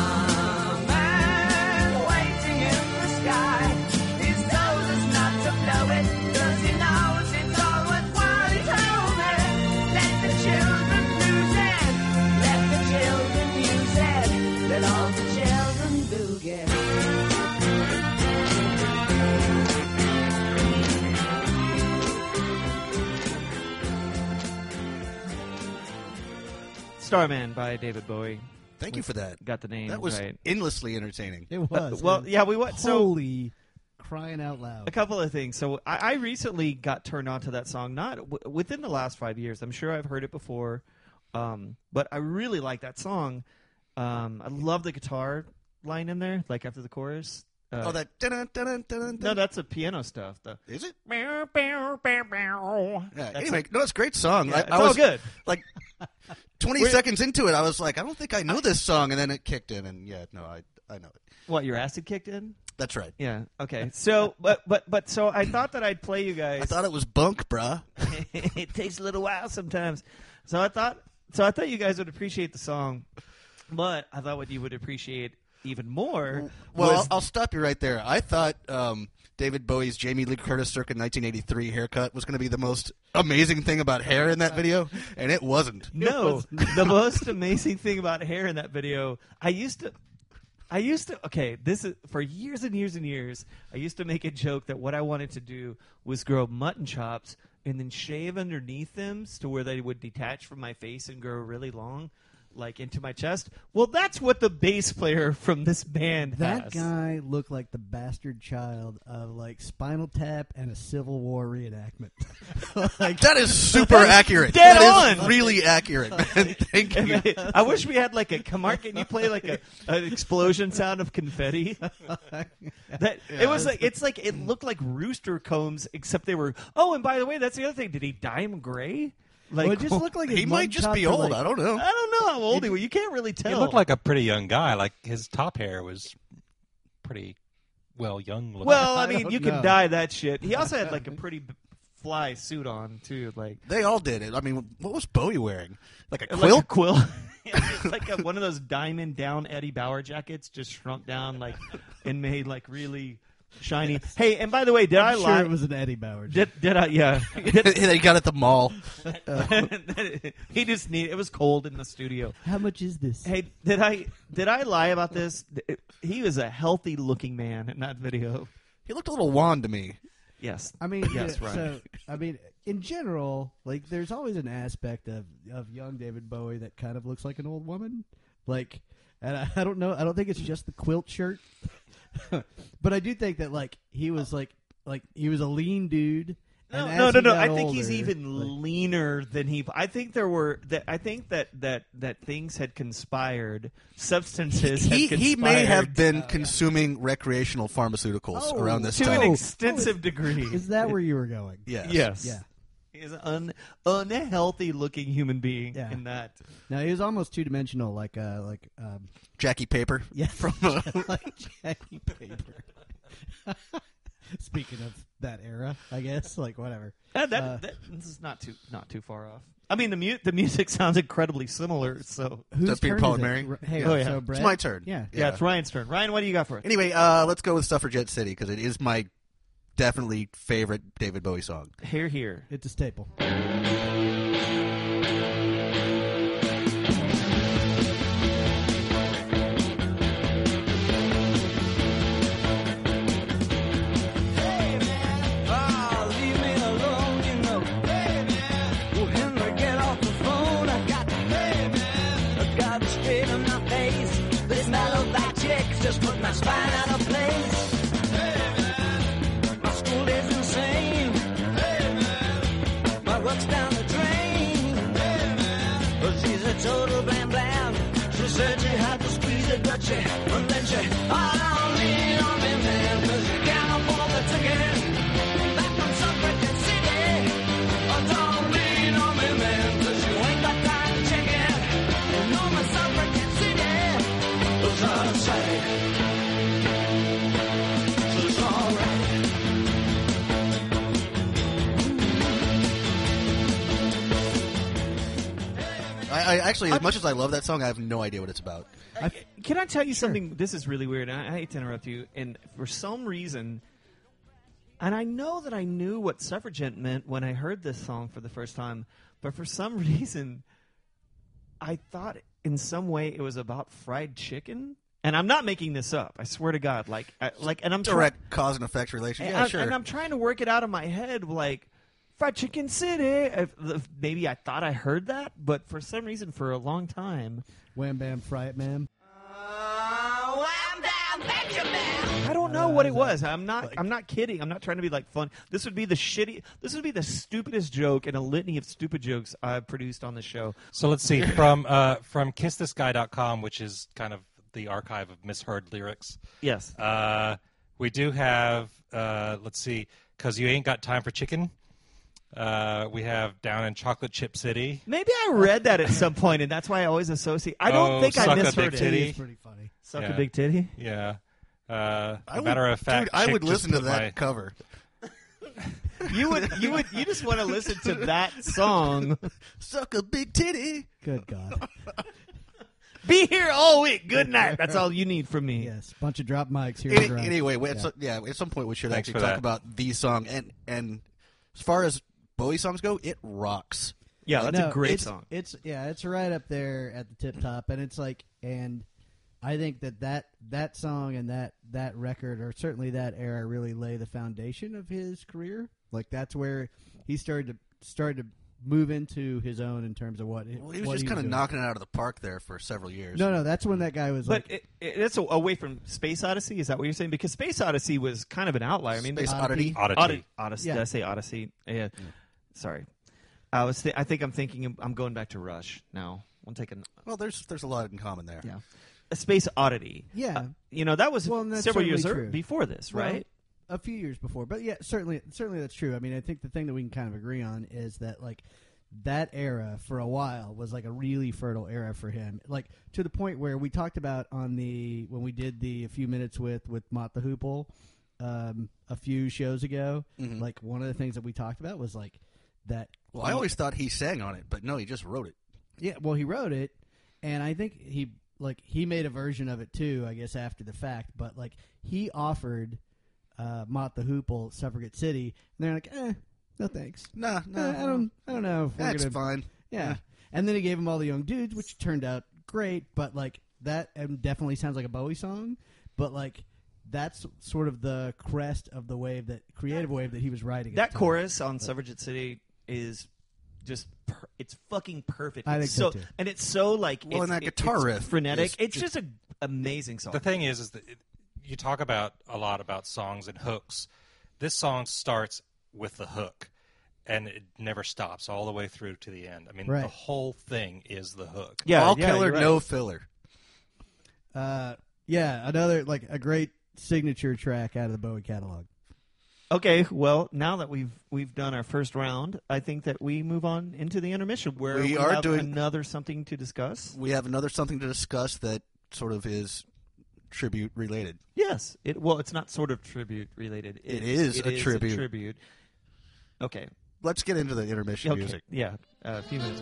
Speaker 5: starman waiting in the sky. He's told us not to blow it, 'cause he knows it's all worthwhile. He told me, let the children lose it, let the children use it, let all the children do get it.
Speaker 3: Starman by David Bowie.
Speaker 4: Thank you for that.
Speaker 3: Got the name
Speaker 4: That was
Speaker 3: right.
Speaker 4: endlessly entertaining.
Speaker 1: It was.
Speaker 3: Well, yeah, we went. So
Speaker 1: Holy crying out loud.
Speaker 3: a couple of things. So I recently got turned on to that song, not within the last 5 years. I'm sure I've heard it before, but I really like that song. I love the guitar line in there, like after the chorus.
Speaker 4: Oh, that.
Speaker 3: No, that's a piano stuff.
Speaker 4: Is it?
Speaker 3: Yeah,
Speaker 4: Yeah. Anyway, no, it's a great song.
Speaker 3: Yeah, it's
Speaker 4: I
Speaker 3: all
Speaker 4: was
Speaker 3: good.
Speaker 4: Like 20 seconds into it, I was like, I don't think I know this song, and then it kicked in, and yeah, no, I know it.
Speaker 3: What, your acid kicked in?
Speaker 4: That's right.
Speaker 3: Yeah. Okay. So, but so I thought that I'd play you guys.
Speaker 4: I thought it was bunk, bruh.
Speaker 3: It takes a little while sometimes. So I thought you guys would appreciate the song, but I thought what you would appreciate even more.
Speaker 4: Well,
Speaker 3: was,
Speaker 4: I'll stop you right there. I thought David Bowie's Jamie Lee Curtis circa 1983 haircut was going to be the most amazing thing about hair in that video, and it wasn't.
Speaker 3: no, the most amazing thing about hair in that video. I used to. Okay, this is for years and years and years. I used to make a joke that what I wanted to do was grow mutton chops and then shave underneath them to where they would detach from my face and grow really long, like into my chest. Well, that's what the bass player from this band
Speaker 1: That
Speaker 3: has.
Speaker 1: guy looked like the bastard child of like Spinal Tap and a Civil War reenactment. Like,
Speaker 4: That is super accurate.
Speaker 3: Dead
Speaker 4: That is
Speaker 3: on.
Speaker 4: really accurate, man. Thank you.
Speaker 3: I wish we had like a Mark. Can you play like an explosion sound of confetti? It was like it looked like rooster combs, except they were. Oh, and by the way, that's the other thing. Did he dye him gray? Like
Speaker 1: well, it just looked like his
Speaker 4: He might just be old. I don't know.
Speaker 3: I don't know how old he was. You can't really tell.
Speaker 2: He looked like a pretty young guy. Like his top hair was pretty young looking.
Speaker 3: Well, I
Speaker 1: I
Speaker 3: mean,
Speaker 1: don't
Speaker 3: you can
Speaker 1: know.
Speaker 3: dye that shit. He also had like a pretty fly suit on too, like
Speaker 4: They all did it. I mean, what was Bowie wearing? Like a
Speaker 3: like
Speaker 4: quilt?
Speaker 3: a quilt. It's like one of those diamond down Eddie Bauer jackets, just shrunk down like and made like really shiny. Hey, and by the way, did I
Speaker 1: I'm
Speaker 3: lie?
Speaker 1: sure it was an Eddie Bauer.
Speaker 3: Did I? Yeah.
Speaker 4: They got at the mall.
Speaker 3: He just needed. It was cold in the studio.
Speaker 1: How much is this?
Speaker 3: Hey, did I lie about this? He was a healthy looking man in that video.
Speaker 4: He looked a little wan to me.
Speaker 3: Yes.
Speaker 1: I mean,
Speaker 3: Yes, right.
Speaker 1: So, I mean, in general, like, there's always an aspect of young David Bowie that kind of looks like an old woman. Like, and I don't know. I don't think it's just the quilt shirt, but I do think that like he was like he was a lean dude.
Speaker 3: No.
Speaker 1: and as he got
Speaker 3: I think he's
Speaker 1: older,
Speaker 3: even
Speaker 1: like,
Speaker 3: leaner than he. I think there were. I think that things had conspired. Substances. had
Speaker 4: He may have
Speaker 3: conspired
Speaker 4: been consuming recreational pharmaceuticals
Speaker 1: Oh,
Speaker 4: around this
Speaker 3: to an
Speaker 4: time.
Speaker 3: extensive degree.
Speaker 1: Is that where you were going?
Speaker 4: Yes.
Speaker 3: Yes.
Speaker 1: Yeah.
Speaker 3: He's an unhealthy looking human being
Speaker 1: Yeah.
Speaker 3: in that.
Speaker 1: No, he was almost two dimensional, like
Speaker 4: Jackie Paper.
Speaker 1: yeah,
Speaker 4: From
Speaker 1: like Jackie Paper. Speaking of that era, I guess, like whatever.
Speaker 3: This is not too far off. I mean, the music sounds incredibly similar. So
Speaker 1: Whose
Speaker 4: Peter,
Speaker 1: turn
Speaker 4: Paul,
Speaker 1: is
Speaker 4: and
Speaker 1: it?
Speaker 4: Mary?
Speaker 1: Hey,
Speaker 3: Oh, yeah.
Speaker 1: so
Speaker 3: It's
Speaker 1: Brett?
Speaker 4: It's my turn.
Speaker 1: Yeah.
Speaker 3: yeah, it's Ryan's turn. Ryan, what do you got for it?
Speaker 4: Anyway, let's go with Suffragette City because it is my definitely favorite David Bowie song.
Speaker 3: Here.
Speaker 1: It's a staple.
Speaker 5: Oh, leave me alone, you know. Oh, Henry, get off the phone. I got to straighten my face. This mellow black chick's just put my spine out of place. My school is insane. My work's down the drain. Oh, she's a total blam blam. She said she had to squeeze it, but she all on me.
Speaker 4: actually, as much as I love that song, I have no idea what it's about.
Speaker 3: Can I tell you something? This is really weird. I hate to interrupt you. And for some reason, and I know that I knew what Suffragette meant when I heard this song for the first time, but for some reason, I thought in some way it was about fried chicken. And I'm not making this up. I swear to God. And I'm
Speaker 4: Direct cause and effect relation. Yeah, sure.
Speaker 3: And I'm trying to work it out in my head, like Fried Chicken City. If maybe I thought I heard that, but for some reason, for a long time,
Speaker 1: Wham Bam Fry It Ma'am.
Speaker 3: I don't know what it was. I'm not kidding. I'm not trying to be like fun. This would be the stupidest joke in a litany of stupid jokes I've produced on the show.
Speaker 2: So let's see from KissThisGuy.com, which is kind of the archive of misheard lyrics.
Speaker 3: Yes.
Speaker 2: We do have, let's see, 'Cause You Ain't Got Time for Chicken. We have Down in Chocolate Chip City.
Speaker 3: Maybe I read that at some point, and that's why I always associate. I don't think I
Speaker 2: Suck a
Speaker 3: misheard
Speaker 2: Big
Speaker 3: it.
Speaker 2: Titty.
Speaker 1: It's pretty funny.
Speaker 3: Suck
Speaker 2: Yeah.
Speaker 3: a big titty.
Speaker 2: Yeah. Matter of fact,
Speaker 4: dude, I
Speaker 2: Chick
Speaker 4: would
Speaker 2: just
Speaker 4: listen to
Speaker 2: put
Speaker 4: that
Speaker 2: my-
Speaker 4: cover.
Speaker 3: You just want to listen to that song.
Speaker 4: Suck a big titty.
Speaker 1: Good God.
Speaker 3: Be here all week. Good night. That's all you need from me.
Speaker 1: Yes, bunch of drop mics here. and around.
Speaker 4: Anyway, at some point we should
Speaker 2: Thanks
Speaker 4: actually
Speaker 2: for
Speaker 4: talk
Speaker 2: that.
Speaker 4: about the song. And as far as Bowie songs go, it rocks.
Speaker 3: Yeah, that's
Speaker 1: No,
Speaker 3: a great
Speaker 1: it's,
Speaker 3: song.
Speaker 1: It's right up there at the tip top, and it's like, and I think that song and that record, or certainly that era, really lay the foundation of his career. Like that's where he started to move into his own in terms of what.
Speaker 4: Well, he was just kind of knocking it out of the park there for several years.
Speaker 1: No, that's when that guy was.
Speaker 3: But
Speaker 1: like,
Speaker 3: it's away from Space Odyssey. Is that what you're saying? Because Space Odyssey was kind of an outlier. I mean,
Speaker 4: Space
Speaker 1: Oddity.
Speaker 4: Oddity.
Speaker 3: Odyssey.
Speaker 1: Yeah.
Speaker 3: Did I say Odyssey? Yeah. Sorry. I think I'm thinking. I'm going back to Rush now. I'm taking.
Speaker 4: Well, there's a lot in common there.
Speaker 1: yeah,
Speaker 3: A Space Oddity.
Speaker 1: yeah.
Speaker 3: That was
Speaker 1: Well, and that's
Speaker 3: several years
Speaker 1: certainly true.
Speaker 3: before this,
Speaker 1: Well,
Speaker 3: right?
Speaker 1: a few years before, but yeah, certainly that's true. I mean, I think the thing that we can kind of agree on is that like that era for a while was like a really fertile era for him, like to the point where we talked about when we did a few minutes with Mott the Hoople a few shows ago.
Speaker 4: Mhm.
Speaker 1: Like one of the things that we talked about was like that.
Speaker 4: Well, I always thought he sang on it, but no, he just wrote it.
Speaker 1: Yeah, well, he wrote it, and I think he made a version of it too, I guess after the fact. But like he offered Mott the Hoople Suffragette City, and they're like, no thanks.
Speaker 4: Nah,
Speaker 1: I don't know if we're
Speaker 4: That's
Speaker 1: gonna.
Speaker 4: fine.
Speaker 1: Yeah, and then he gave him All the Young Dudes, which turned out great. But like that definitely sounds like a Bowie song. But like that's sort of the crest of the wave, that creative wave that he was riding. at
Speaker 3: That
Speaker 1: the time.
Speaker 3: chorus on Suffragette City is just it's fucking perfect.
Speaker 1: I
Speaker 3: It's
Speaker 1: think so, too.
Speaker 3: And it's so like
Speaker 4: Well, and that guitar
Speaker 3: it's
Speaker 4: riff
Speaker 3: frenetic.
Speaker 4: is
Speaker 3: It's
Speaker 4: just-
Speaker 3: just an amazing song.
Speaker 2: The thing is that you talk about a lot about songs and hooks. This song starts with the hook, and it never stops all the way through to the end. I mean,
Speaker 1: Right.
Speaker 2: the whole thing is the hook.
Speaker 3: yeah,
Speaker 4: All
Speaker 3: yeah,
Speaker 4: killer,
Speaker 3: you're right.
Speaker 4: no filler.
Speaker 1: Yeah, another like a great signature track out of the Bowie catalog.
Speaker 3: Okay, well, now that we've done our first round, I think that we move on into the intermission where
Speaker 4: We
Speaker 3: we
Speaker 4: are
Speaker 3: have
Speaker 4: doing-
Speaker 3: another something to discuss.
Speaker 4: We have another something to discuss that sort of is tribute related.
Speaker 3: Yes, it's not sort of tribute related.
Speaker 4: It is a tribute.
Speaker 3: Okay.
Speaker 4: Let's get into the intermission
Speaker 3: Okay.
Speaker 4: music.
Speaker 3: Yeah. A few minutes.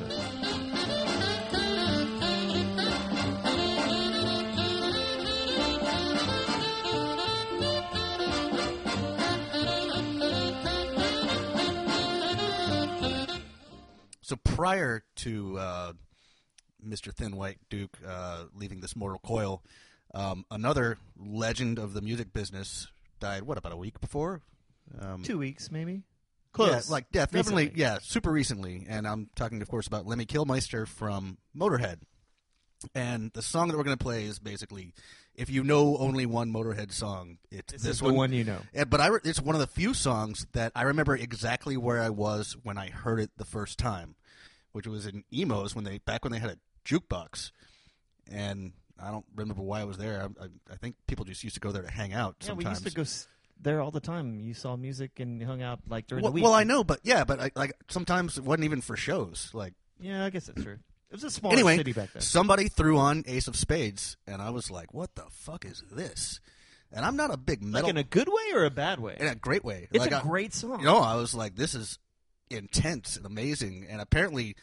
Speaker 4: So prior to Mr. Thin White Duke leaving this mortal coil, another legend of the music business died, about a week before?
Speaker 3: 2 weeks, maybe.
Speaker 4: Close.
Speaker 3: Recently.
Speaker 4: Definitely, super recently. And I'm talking, of course, about Lemmy Kilmister from Motorhead. And the song that we're going to play is basically, if you know only one Motorhead song, it's
Speaker 3: This
Speaker 4: this
Speaker 3: is
Speaker 4: one.
Speaker 3: the one you know.
Speaker 4: But it's one of the few songs that I remember exactly where I was when I heard it the first time, which was in Emo's back when they had a jukebox. And I don't remember why I was there. I think people just used to go there to hang out.
Speaker 3: Yeah,
Speaker 4: sometimes.
Speaker 3: we used to go there all the time. You saw music and hung out like during
Speaker 4: Well,
Speaker 3: the week.
Speaker 4: well, I know, but sometimes it wasn't even for shows.
Speaker 3: Yeah, I guess that's true. It was a small
Speaker 4: Anyway,
Speaker 3: city back then.
Speaker 4: somebody threw on Ace of Spades, and I was like, "What the fuck is this?" And I'm not a big metal
Speaker 3: Like in a good way or a bad way?
Speaker 4: in a great way.
Speaker 3: It's a great song.
Speaker 4: I was like, "This is intense and amazing." And apparently,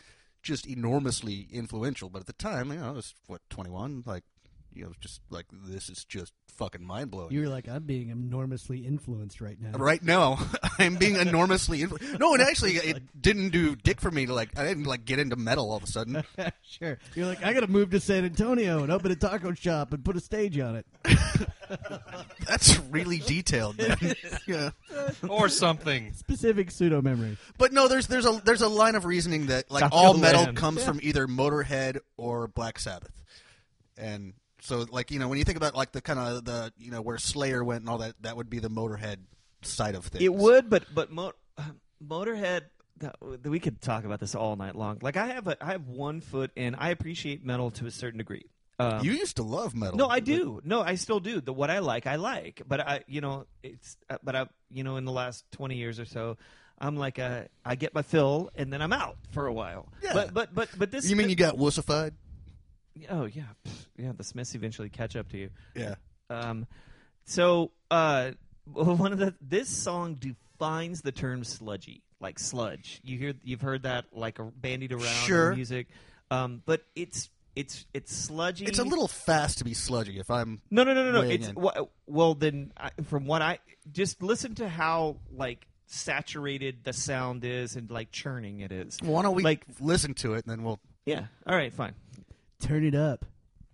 Speaker 4: just enormously influential. But at the time, I was 21, like. Just like this is just fucking mind blowing.
Speaker 1: You were like, I'm being enormously influenced right now.
Speaker 4: Right now, I'm being enormously influenced. No, and actually, it didn't do dick for me to I didn't get into metal all of a sudden.
Speaker 1: Sure. You're like, I got to move to San Antonio and open a taco shop and put a stage on it.
Speaker 4: That's really detailed, man. Yeah.
Speaker 2: Or something.
Speaker 1: Specific pseudo memory.
Speaker 4: But no, there's a line of reasoning that like
Speaker 3: Taco
Speaker 4: all metal
Speaker 3: Land.
Speaker 4: comes from either Motorhead or Black Sabbath, and. So, like, when you think about, like, the kind of the, where Slayer went and all that, that would be the Motorhead side of things.
Speaker 3: It would, but Motorhead. We could talk about this all night long. Like I have 1 foot in. I appreciate metal to a certain degree.
Speaker 4: You used to love metal.
Speaker 3: No, I do. No, I still do. What I like. But in the last 20 years or so, I'm like I get my fill and then I'm out for a while.
Speaker 4: Yeah.
Speaker 3: But this.
Speaker 4: You mean you got wussified?
Speaker 3: Oh yeah, yeah. The Smiths eventually catch up to you.
Speaker 4: Yeah.
Speaker 3: So this song defines the term sludgy, like sludge. You've heard that like bandied around
Speaker 4: Sure.
Speaker 3: in music, but it's sludgy.
Speaker 4: It's a little fast to be sludgy. If I'm
Speaker 3: no.
Speaker 4: weighing
Speaker 3: It's
Speaker 4: in.
Speaker 3: well then from what I just listen to how like saturated the sound is and like churning it is.
Speaker 4: Why don't we
Speaker 3: like
Speaker 4: listen to it and then we'll.
Speaker 3: yeah. All right, fine.
Speaker 1: Turn it up.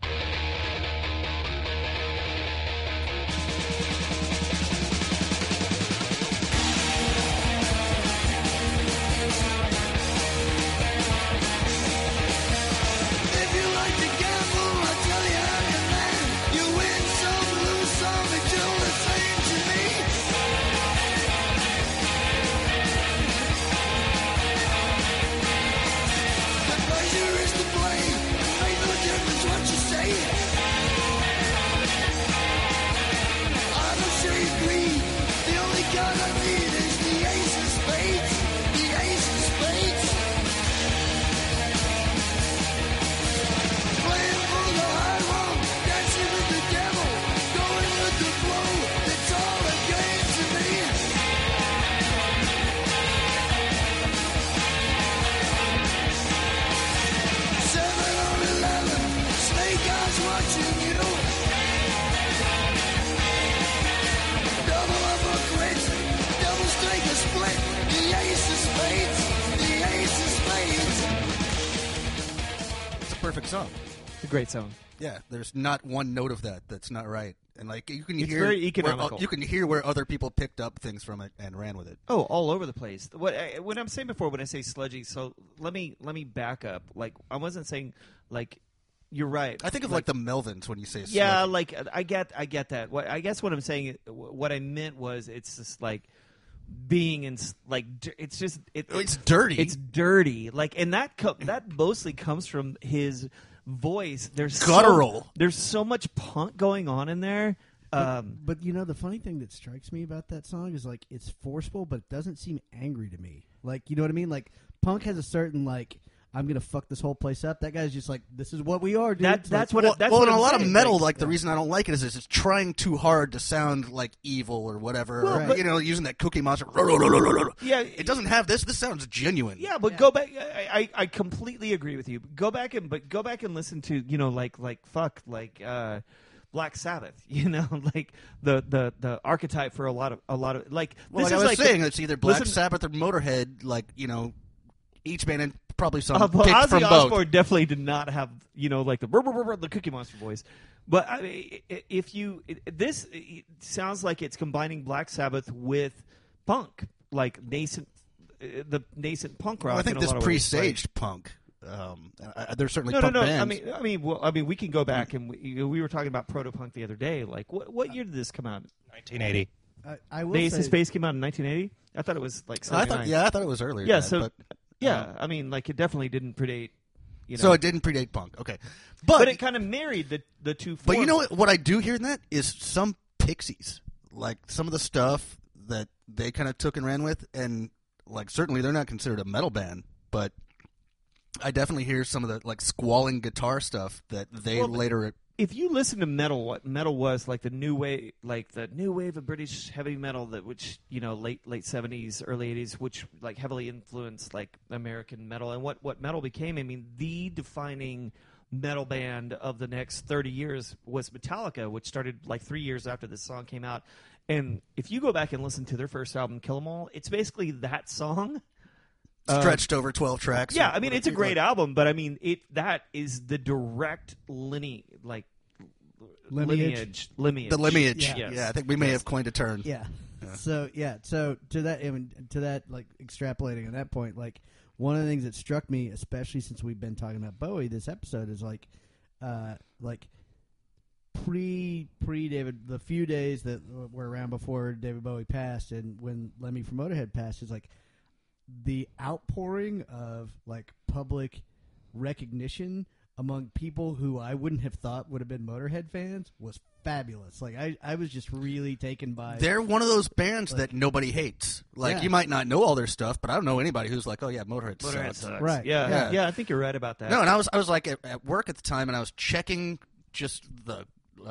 Speaker 5: If you like to gamble, I tell you how you land. You win some, lose some, it's all the same to me. The pleasure is to blame. Make no difference what you say. I don't say greed. The only card I need is the ace of spades. The ace of spades. Playing for the high road, dancing with the devil, going with the flow. It's all a game to me. 7 on 11, snake eyes watching you. Double up a quit, double strike a split. The ace of spades, the ace of spades.
Speaker 4: It's a perfect song.
Speaker 3: It's a great song.
Speaker 4: Yeah, there's not one note of that's not right, and like you can
Speaker 3: It's
Speaker 4: hear
Speaker 3: very
Speaker 4: where-
Speaker 3: economical.
Speaker 4: you can hear where other people picked up things from it and ran with it.
Speaker 3: Oh, all over the place. What I'm saying before when I say sludgy, so let me back up. Like I wasn't saying like you're right.
Speaker 4: I think of like the Melvins when you say
Speaker 3: yeah,
Speaker 4: sludgy.
Speaker 3: like I get that. I guess what I'm saying, what I meant was it's just like being in like it's just
Speaker 4: It's dirty.
Speaker 3: It's dirty. Like and that mostly comes from his voice. There's
Speaker 4: Guttural.
Speaker 3: There's so much punk going on in there.
Speaker 1: But the funny thing that strikes me about that song is like it's forceful, but it doesn't seem angry to me. Like, you know what I mean? Like Punk has a certain like, I'm gonna fuck this whole place up. That guy's just like, this is what we are, dude.
Speaker 3: That's
Speaker 1: like,
Speaker 3: what.
Speaker 4: Well,
Speaker 3: That's
Speaker 4: well,
Speaker 3: what
Speaker 4: in
Speaker 3: I'm
Speaker 4: a lot
Speaker 3: saying.
Speaker 4: of metal,
Speaker 3: Like,
Speaker 4: like the reason I don't like it is it's trying too hard to sound like evil or whatever.
Speaker 3: Well,
Speaker 4: or,
Speaker 3: but-
Speaker 4: using that Cookie Monster.
Speaker 3: yeah,
Speaker 4: It doesn't have this. This sounds genuine.
Speaker 3: Yeah, but go back. I completely agree with you. Go back and listen to Black Sabbath. Like the archetype for a lot of like.
Speaker 4: Well,
Speaker 3: this
Speaker 4: like I
Speaker 3: is
Speaker 4: was
Speaker 3: like
Speaker 4: saying, it's either Black
Speaker 3: listen-
Speaker 4: Sabbath or Motorhead. Like each band and probably some
Speaker 3: well,
Speaker 4: picked
Speaker 3: Ozzy
Speaker 4: from
Speaker 3: Osbourne
Speaker 4: both.
Speaker 3: definitely did not have like the Cookie Monster voice. But I mean, this sounds like it's combining Black Sabbath with punk, like the nascent punk rock.
Speaker 4: Well, I think
Speaker 3: in a
Speaker 4: this
Speaker 3: lot of ways,
Speaker 4: presaged punk. There's certainly
Speaker 3: No,
Speaker 4: punk
Speaker 3: no.
Speaker 4: bands.
Speaker 3: I mean, we can go back and we were talking about proto punk the other day. Like, what year did this come out?
Speaker 2: 1980.
Speaker 1: I will
Speaker 3: The Ace
Speaker 1: say,
Speaker 3: of Space came out in 1980. I thought it was like
Speaker 4: I
Speaker 3: 79.
Speaker 4: thought it was earlier.
Speaker 3: Yeah,
Speaker 4: than that,
Speaker 3: so
Speaker 4: but,
Speaker 3: yeah. I mean, like it definitely didn't predate.
Speaker 4: so it didn't predate punk. Okay,
Speaker 3: but it kind of married the two.
Speaker 4: But
Speaker 3: forms.
Speaker 4: you know what I do hear in that is some Pixies, like some of the stuff that they kind of took and ran with, and like certainly they're not considered a metal band, but I definitely hear some of the like squalling guitar stuff that they
Speaker 3: Well, but-
Speaker 4: later
Speaker 3: if you listen to metal, what metal was like the new wave of British heavy metal that which late 70s, early 80s, which like heavily influenced like American metal, and what metal became. I mean, the defining metal band of the next 30 years was Metallica, which started like 3 years after this song came out. And if you go back and listen to their first album, Kill 'Em All, it's basically that song
Speaker 4: stretched over 12 tracks.
Speaker 3: Yeah, I mean, it's a great album, but I mean, that is the direct lineage.
Speaker 1: The lineage.
Speaker 3: Yeah.
Speaker 4: I think we may have coined a term.
Speaker 1: Yeah. So to that, like extrapolating on that point, like one of the things that struck me, especially since we've been talking about Bowie this episode, is like pre David, the few days that were around before David Bowie passed, and when Lemmy from Motorhead passed, is like the outpouring of like public recognition among people who I wouldn't have thought would have been Motorhead fans was fabulous. Like I was just really taken by.
Speaker 4: They're one of those bands that nobody hates. Like you might not know all their stuff, but I don't know anybody who's like, oh yeah, Motorhead sucks.
Speaker 1: Right?
Speaker 3: Yeah. I think you're right about that.
Speaker 4: No, and I was like at work at the time, and I was checking just the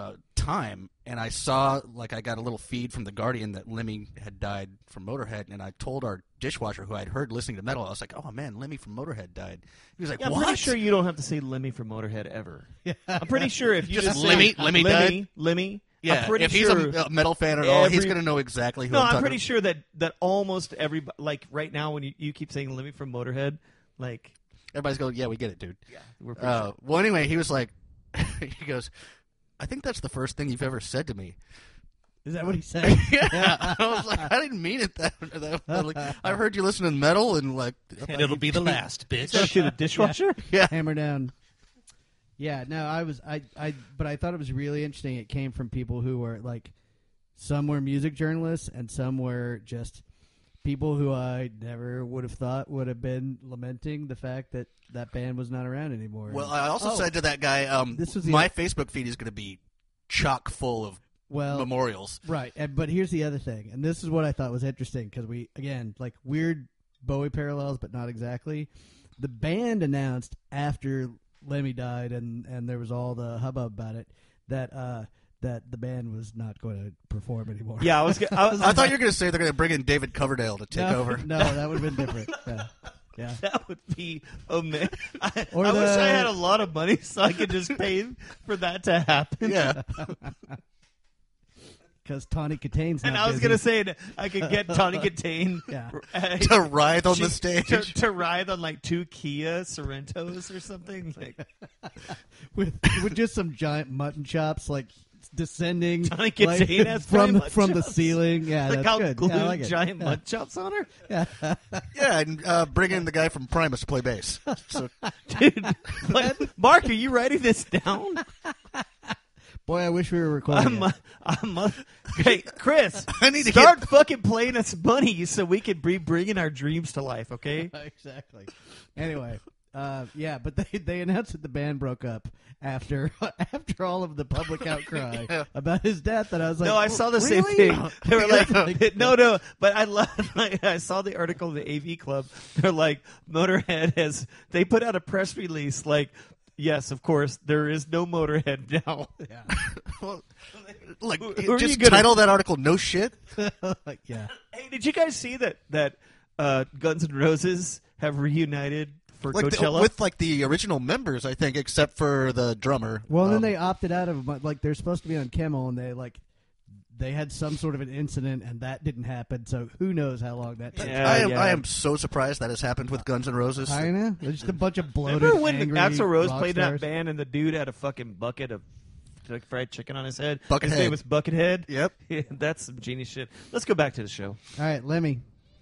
Speaker 4: time, and I saw like I got a little feed from the Guardian that Lemmy had died from Motorhead, and I told our dishwasher who I'd heard listening to metal, I was like, oh man, Lemmy from Motorhead died. He was like,
Speaker 3: I'm
Speaker 4: what?
Speaker 3: pretty sure you don't have to say Lemmy from Motorhead ever. I'm pretty sure if you just
Speaker 4: Lemmy
Speaker 3: say
Speaker 4: died?
Speaker 3: Lemmy.
Speaker 4: Yeah,
Speaker 3: I'm pretty
Speaker 4: if he's
Speaker 3: sure
Speaker 4: a metal fan at all, he's going to know exactly who I'm talking
Speaker 3: pretty sure that almost everybody, like right now when you keep saying Lemmy from Motorhead, like
Speaker 4: everybody's going, yeah, we get it, dude.
Speaker 3: Yeah, we're pretty sure.
Speaker 4: Well, anyway, he was like, he goes, I think that's the first thing you've ever said to me.
Speaker 1: Is that what he said?
Speaker 4: Yeah. I was like, I didn't mean it that like, I've heard you listen to metal and like,
Speaker 2: And it'll be the last, bitch.
Speaker 3: to the dishwasher.
Speaker 4: yeah.
Speaker 1: Hammer down. Yeah, no, but I thought it was really interesting. It came from people who were like, some were music journalists and some were just people who I never would have thought would have been lamenting the fact that that band was not around anymore.
Speaker 4: Well, I also said to that guy, my Facebook feed is going to be chock full of memorials.
Speaker 1: Right, but here's the other thing, and this is what I thought was interesting, because we, again, like weird Bowie parallels, but not exactly. The band announced after Lemmy died, and there was all the hubbub about it, that the band was not going to perform anymore.
Speaker 3: Yeah, I
Speaker 4: thought you were going to say they're going to bring in David Coverdale to take over.
Speaker 1: No, that would have been different. Yeah.
Speaker 3: That would be amazing. I
Speaker 1: Or
Speaker 3: wish
Speaker 1: the-
Speaker 3: I had a lot of money so I could just pay for that to happen.
Speaker 4: Yeah.
Speaker 1: Because Tawny Katane's not
Speaker 3: And I was
Speaker 1: busy.
Speaker 3: going to say that I could get Tawny Katane
Speaker 1: Yeah.
Speaker 4: To writhe on the stage.
Speaker 3: to ride on like 2 Kia Sorrentos or something. Like
Speaker 1: with just some giant mutton chops, like descending
Speaker 3: Tawny Katane has
Speaker 1: from
Speaker 3: mutton
Speaker 1: from the
Speaker 3: chops.
Speaker 1: ceiling. Yeah,
Speaker 3: like
Speaker 1: that's
Speaker 3: how
Speaker 1: good.
Speaker 3: glued
Speaker 1: Yeah, I like it.
Speaker 3: giant mud chops on her.
Speaker 1: Yeah.
Speaker 4: Yeah, and bring in the guy from Primus to play bass. So,
Speaker 3: Dude, Mark, are you writing this down?
Speaker 1: Boy, I wish we were recording.
Speaker 3: Hey, Chris,
Speaker 4: I need to
Speaker 3: start fucking playing us money so we can be bringing our dreams to life, okay?
Speaker 1: Exactly. Anyway, yeah, but they announced that the band broke up after all of the public outcry about his death, and I was like,
Speaker 3: No, I saw the
Speaker 1: really?
Speaker 3: same thing. They were like, no, but I love. Like, I saw the article in the AV Club. They're like, Motorhead they put out a press release like, yes, of course, there is no Motorhead now.
Speaker 1: Yeah.
Speaker 4: well, like,
Speaker 3: Who are
Speaker 4: just
Speaker 3: you gonna-
Speaker 4: title that article "No Shit."
Speaker 1: Like, yeah.
Speaker 3: Hey, did you guys see that Guns N' Roses have reunited for
Speaker 4: Like
Speaker 3: Coachella?
Speaker 4: with like the original members, I think, except for the drummer.
Speaker 1: Well, then they opted out of like they're supposed to be on Kimmel, and they had some sort of an incident, and that didn't happen. So who knows how long that took?
Speaker 3: Yeah.
Speaker 4: I am so surprised that has happened with Guns N' Roses.
Speaker 1: I know. There's just a bunch of bloated,
Speaker 3: Remember when
Speaker 1: angry
Speaker 3: Axl Rose
Speaker 1: rock
Speaker 3: played in that
Speaker 1: stars?
Speaker 3: band and the dude had a fucking bucket of like fried chicken on his head?
Speaker 4: Buckethead.
Speaker 3: His name was Buckethead?
Speaker 4: Yep.
Speaker 3: Yeah, that's some genius shit. Let's go back to the show.
Speaker 1: All right, Lemmy.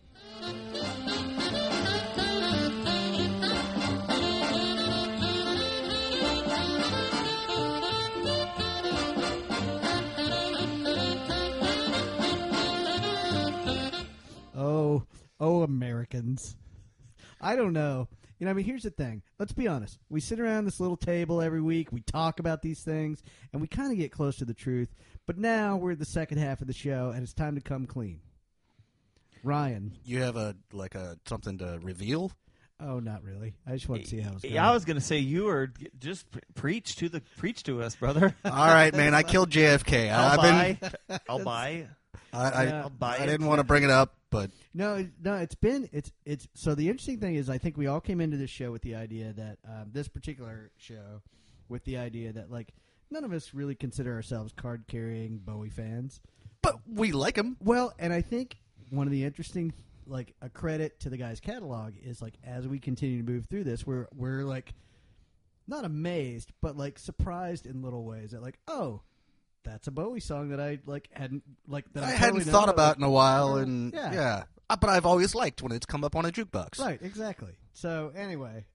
Speaker 1: Oh, Americans. I don't know. You know, I mean, here's the thing. Let's be honest. We sit around this little table every week. We talk about these things, and we kind of get close to the truth. But now we're at the second half of the show, and it's time to come clean. Ryan.
Speaker 4: You have something to reveal?
Speaker 1: Oh, not really. I just want to see how it's going.
Speaker 3: Yeah, I was going to say you were just preach to us, brother.
Speaker 4: All right, man. I killed JFK.
Speaker 3: I'll buy. I'll
Speaker 1: Yeah.
Speaker 3: buy
Speaker 4: I
Speaker 3: it.
Speaker 4: didn't want to bring it up, but
Speaker 1: No. It's so the interesting thing is I think we all came into this show with the idea that this particular show with the idea that like none of us really consider ourselves card-carrying Bowie fans.
Speaker 4: we like him.
Speaker 1: Well, and I think one of the interesting, like, a credit to the guy's catalog is, like, as we continue to move through this, we're like, not amazed, but, like, surprised in little ways that, like, oh, that's a Bowie song that I, like, hadn't, like, that
Speaker 4: I
Speaker 1: totally
Speaker 4: hadn't
Speaker 1: know
Speaker 4: thought
Speaker 1: about,
Speaker 4: about in a while, and
Speaker 1: Yeah.
Speaker 4: But I've always liked when it's come up on a jukebox.
Speaker 1: Right, exactly. So, anyway,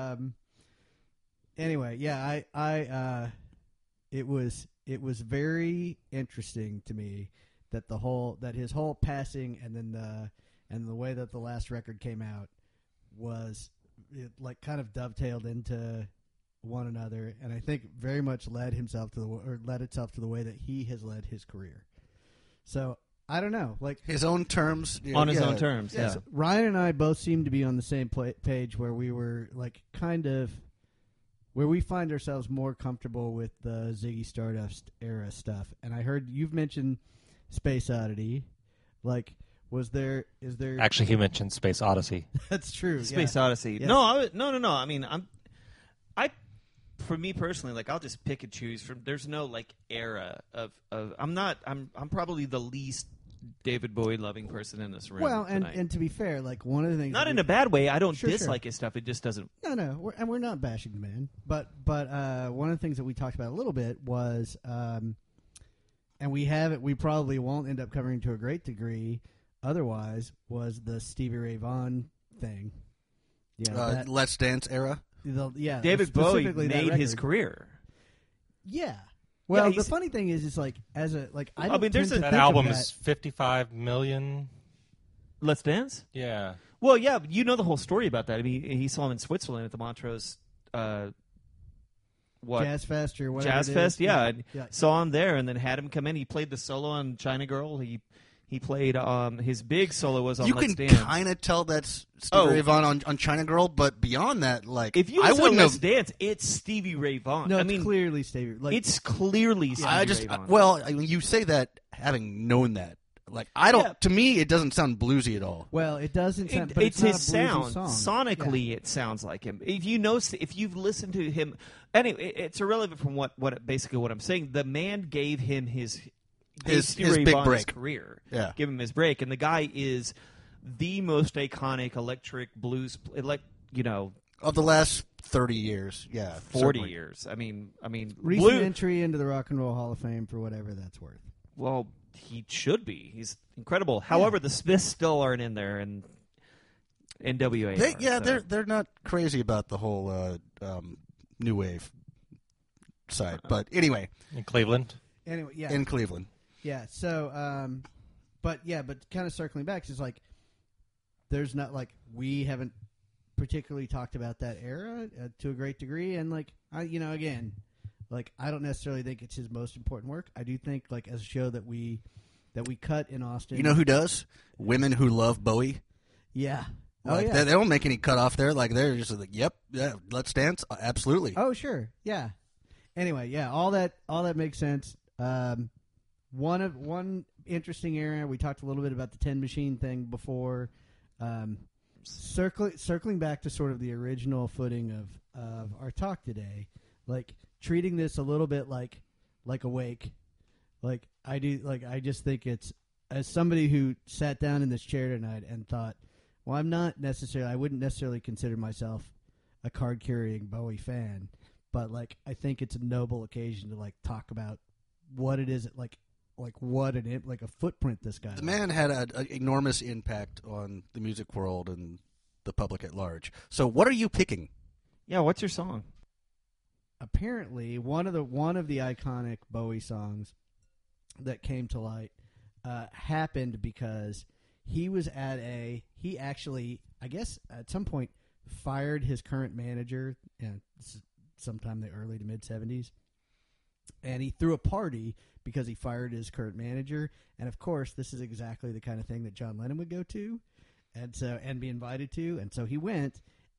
Speaker 1: yeah, it was very interesting to me that his whole passing and then the way that the last record came out was it like kind of dovetailed into one another, and I think very much led itself to the way that he has led his career. So I don't know, like
Speaker 4: His own terms.
Speaker 3: on his own terms. Yeah.
Speaker 1: so Ryan and I both seem to be on the same page where we were like kind of where we find ourselves more comfortable with the Ziggy Stardust era stuff. And I heard you've mentioned Space Oddity. Like, is there?
Speaker 2: Actually, he mentioned Space Odyssey.
Speaker 1: That's true.
Speaker 3: Space
Speaker 1: yeah.
Speaker 3: Odyssey.
Speaker 1: Yes.
Speaker 3: No. I mean, for me personally, like I'll just pick and choose from. There's no like era of. I'm probably the least David Bowie loving person in this room.
Speaker 1: Well,
Speaker 3: tonight.
Speaker 1: and to be fair, like one of the things
Speaker 3: not
Speaker 1: that
Speaker 3: in
Speaker 1: we-
Speaker 3: a bad way. I don't
Speaker 1: Sure.
Speaker 3: dislike his stuff. It just doesn't.
Speaker 1: No, we're not bashing the man, but one of the things that we talked about a little bit was, and we probably won't end up covering to a great degree, otherwise, was the Stevie Ray Vaughan thing. Yeah,
Speaker 4: Let's Dance era.
Speaker 3: David Bowie
Speaker 1: specifically that
Speaker 3: made his
Speaker 1: record.
Speaker 3: career.
Speaker 1: Yeah. Well, the
Speaker 3: he's-
Speaker 1: funny thing is like as a like I
Speaker 3: I
Speaker 1: don't
Speaker 3: mean, there's
Speaker 1: tend
Speaker 3: a-
Speaker 1: to
Speaker 2: That
Speaker 1: think of
Speaker 2: album
Speaker 1: that.
Speaker 2: is 55 million.
Speaker 3: Let's Dance.
Speaker 2: Yeah.
Speaker 3: Well, yeah, you know the whole story about that. I mean, he saw him in Switzerland at the Montrose.
Speaker 1: Jazz Fest or whatever.
Speaker 3: Jazz
Speaker 1: it is.
Speaker 3: Fest, yeah. And
Speaker 1: Yeah.
Speaker 3: saw him there, and then had him come in. He played the solo on China Girl. He played his big solo was on
Speaker 4: You
Speaker 3: Let's
Speaker 4: can
Speaker 3: Dance.
Speaker 4: kind of tell that's Stevie Ray Vaughan on China Girl, but beyond that, like
Speaker 3: If you
Speaker 4: I
Speaker 3: listen to
Speaker 4: wouldn't
Speaker 3: Let's
Speaker 4: have.
Speaker 3: Dance, it's Stevie Ray Vaughan.
Speaker 1: No,
Speaker 3: I
Speaker 1: it's
Speaker 3: mean,
Speaker 1: clearly Stevie. Like
Speaker 3: it's clearly Stevie
Speaker 4: I just
Speaker 3: Ray Vaughan.
Speaker 4: well, I mean, you say that having known that, like I don't.
Speaker 3: Yeah.
Speaker 4: To me, it doesn't sound bluesy at all.
Speaker 1: well, it doesn't sound. but
Speaker 3: it's
Speaker 1: not
Speaker 3: his
Speaker 1: a bluesy
Speaker 3: sound.
Speaker 1: song.
Speaker 3: Sonically, it sounds like him. If you've listened to him, anyway, it's irrelevant from what basically what I'm saying. The man gave him his Stevie Ray
Speaker 4: big
Speaker 3: Vaughan's
Speaker 4: break.
Speaker 3: career.
Speaker 4: Yeah.
Speaker 3: Give him his break, and the guy is the most iconic electric blues,
Speaker 4: Of the last 30 years, yeah,
Speaker 3: 40
Speaker 4: certainly.
Speaker 3: years. I mean,
Speaker 1: Recent
Speaker 3: blue.
Speaker 1: entry into the Rock and Roll Hall of Fame for whatever that's worth.
Speaker 3: Well, he should be. He's incredible. However, the Smiths still aren't in there, and NWA.
Speaker 4: They're not crazy about the whole new wave side, but anyway,
Speaker 2: In Cleveland.
Speaker 1: Anyway, yeah,
Speaker 4: in Cleveland.
Speaker 1: yeah. So, but kind of circling back, it's like there's not like we haven't particularly talked about that era to a great degree, and like again, like I don't necessarily think it's his most important work. I do think like as a show that we cut in Austin,
Speaker 4: You know who does? Women who love Bowie.
Speaker 1: yeah,
Speaker 4: Like,
Speaker 1: oh yeah,
Speaker 4: they don't make any cut off there. Like they're just like, yep, yeah, Let's Dance, absolutely.
Speaker 1: oh sure, yeah. Anyway, yeah, all that makes sense. One interesting area we talked a little bit about the 10 Machine thing before. Circling back to sort of the original footing of our talk today, like treating this a little bit like Awake, like I do. Like I just think it's as somebody who sat down in this chair tonight and thought, well, I wouldn't necessarily consider myself a card carrying Bowie fan. But like, I think it's a noble occasion to like talk about what it is, like a footprint this guy.
Speaker 4: The man had an enormous impact on the music world and the public at large. So, what are you picking?
Speaker 3: Yeah, what's your song?
Speaker 1: Apparently, one of the iconic Bowie songs that came to light happened because he actually, I guess, at some point fired his current manager. This is sometime in the early to mid 70s. And he threw a party because he fired his current manager. And of course, this is exactly the kind of thing that John Lennon would go to and be invited to. And so he went,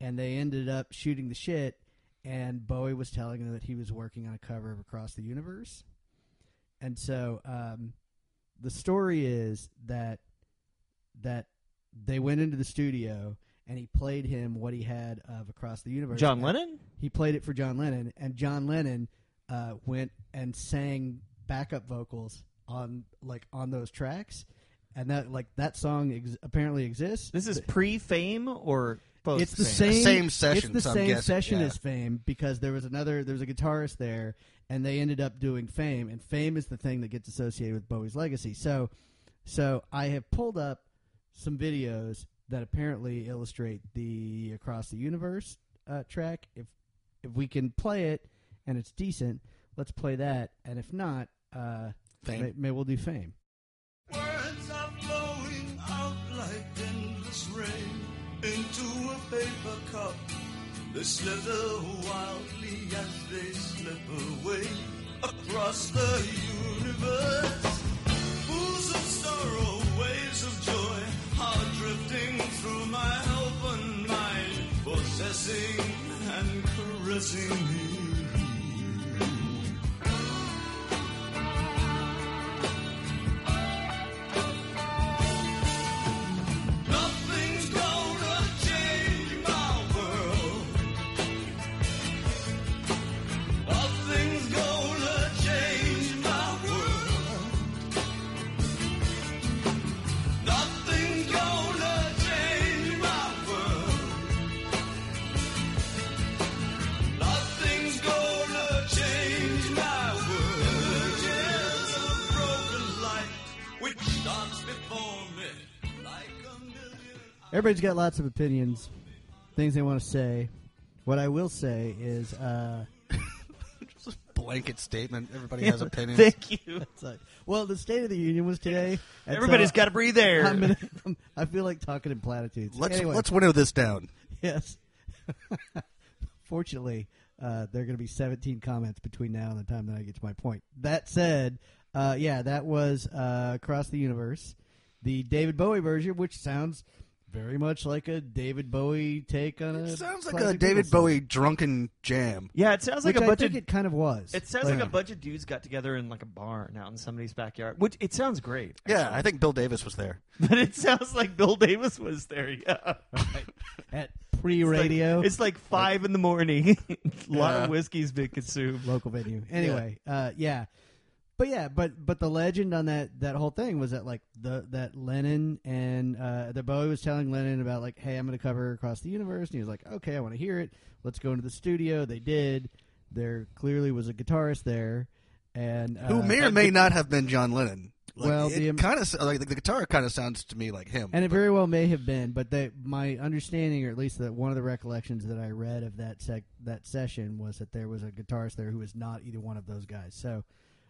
Speaker 1: and they ended up shooting the shit. And Bowie was telling them that he was working on a cover of Across the Universe. And so the story is that they went into the studio and he played him what he had of Across the Universe.
Speaker 3: John Lennon?
Speaker 1: He played it for John Lennon, and John Lennon went and sang backup vocals on those tracks, and that song apparently exists.
Speaker 3: This is pre-Fame or post-Fame?
Speaker 1: It's the
Speaker 4: same session.
Speaker 1: It's the
Speaker 4: so I'm
Speaker 1: same
Speaker 4: guessing,
Speaker 1: session
Speaker 4: yeah.
Speaker 1: as Fame, because there was a guitarist there, and they ended up doing Fame, and Fame is the thing that gets associated with Bowie's legacy. So I have pulled up some videos that apparently illustrate the Across the Universe track. If we can play it and it's decent, let's play that, and if not,
Speaker 4: Fame.
Speaker 1: maybe we'll do Fame.
Speaker 5: Words are flowing out like endless rain into a paper cup. They slither wildly as they slip away across the universe. Pools of sorrow, waves of joy are drifting through my open mind, possessing and caressing me. Nothing's gonna change my world. Nothing's gonna change my world. Nothing's gonna change my world. Nothing's gonna change my world. There's a broken light which dawns before me like a million.
Speaker 1: Everybody's got lots of opinions, things they want to say. What I will say is,
Speaker 4: Just a blanket statement. Everybody has opinions.
Speaker 3: Thank you.
Speaker 1: it's like, well, the State of the Union was today. and
Speaker 3: Everybody's
Speaker 1: so
Speaker 3: got to breathe air.
Speaker 1: I feel like talking in platitudes.
Speaker 4: Let's
Speaker 1: Anyway,
Speaker 4: winnow this down.
Speaker 1: yes. Fortunately, there are going to be 17 comments between now and the time that I get to my point. That said, that was Across the Universe, the David Bowie version, which sounds very much like a David Bowie take on a.
Speaker 4: It sounds like a
Speaker 1: classic
Speaker 4: David
Speaker 1: Beatles song,
Speaker 4: Bowie drunken jam.
Speaker 3: Yeah, it sounds like
Speaker 1: which
Speaker 3: a
Speaker 1: I
Speaker 3: bunch
Speaker 1: think
Speaker 3: of.
Speaker 1: it kind of was.
Speaker 3: It sounds like a bunch of dudes got together in like a barn out in somebody's backyard. Which it sounds great.
Speaker 4: Yeah,
Speaker 3: actually.
Speaker 4: I think Bill Davis was there.
Speaker 3: But it sounds like Bill Davis was there. Yeah.
Speaker 1: at pre-radio.
Speaker 3: It's like 5 in the morning. A lot
Speaker 4: Yeah.
Speaker 3: of whiskey's been consumed.
Speaker 1: Local venue. Anyway, but the legend on that whole thing was that like that Lennon and the Bowie was telling Lennon about like, hey, I'm going to cover Across the Universe, and he was like, okay, I want to hear it. Let's go into the studio. They did. There clearly was a guitarist there, and
Speaker 4: Who may or may not have been John Lennon. Like,
Speaker 1: Well,
Speaker 4: it kind of like the guitar kind of sounds to me like him.
Speaker 1: and it very well may have been, but my understanding, or at least one of the recollections that I read of that session, was that there was a guitarist there who was not either one of those guys. So,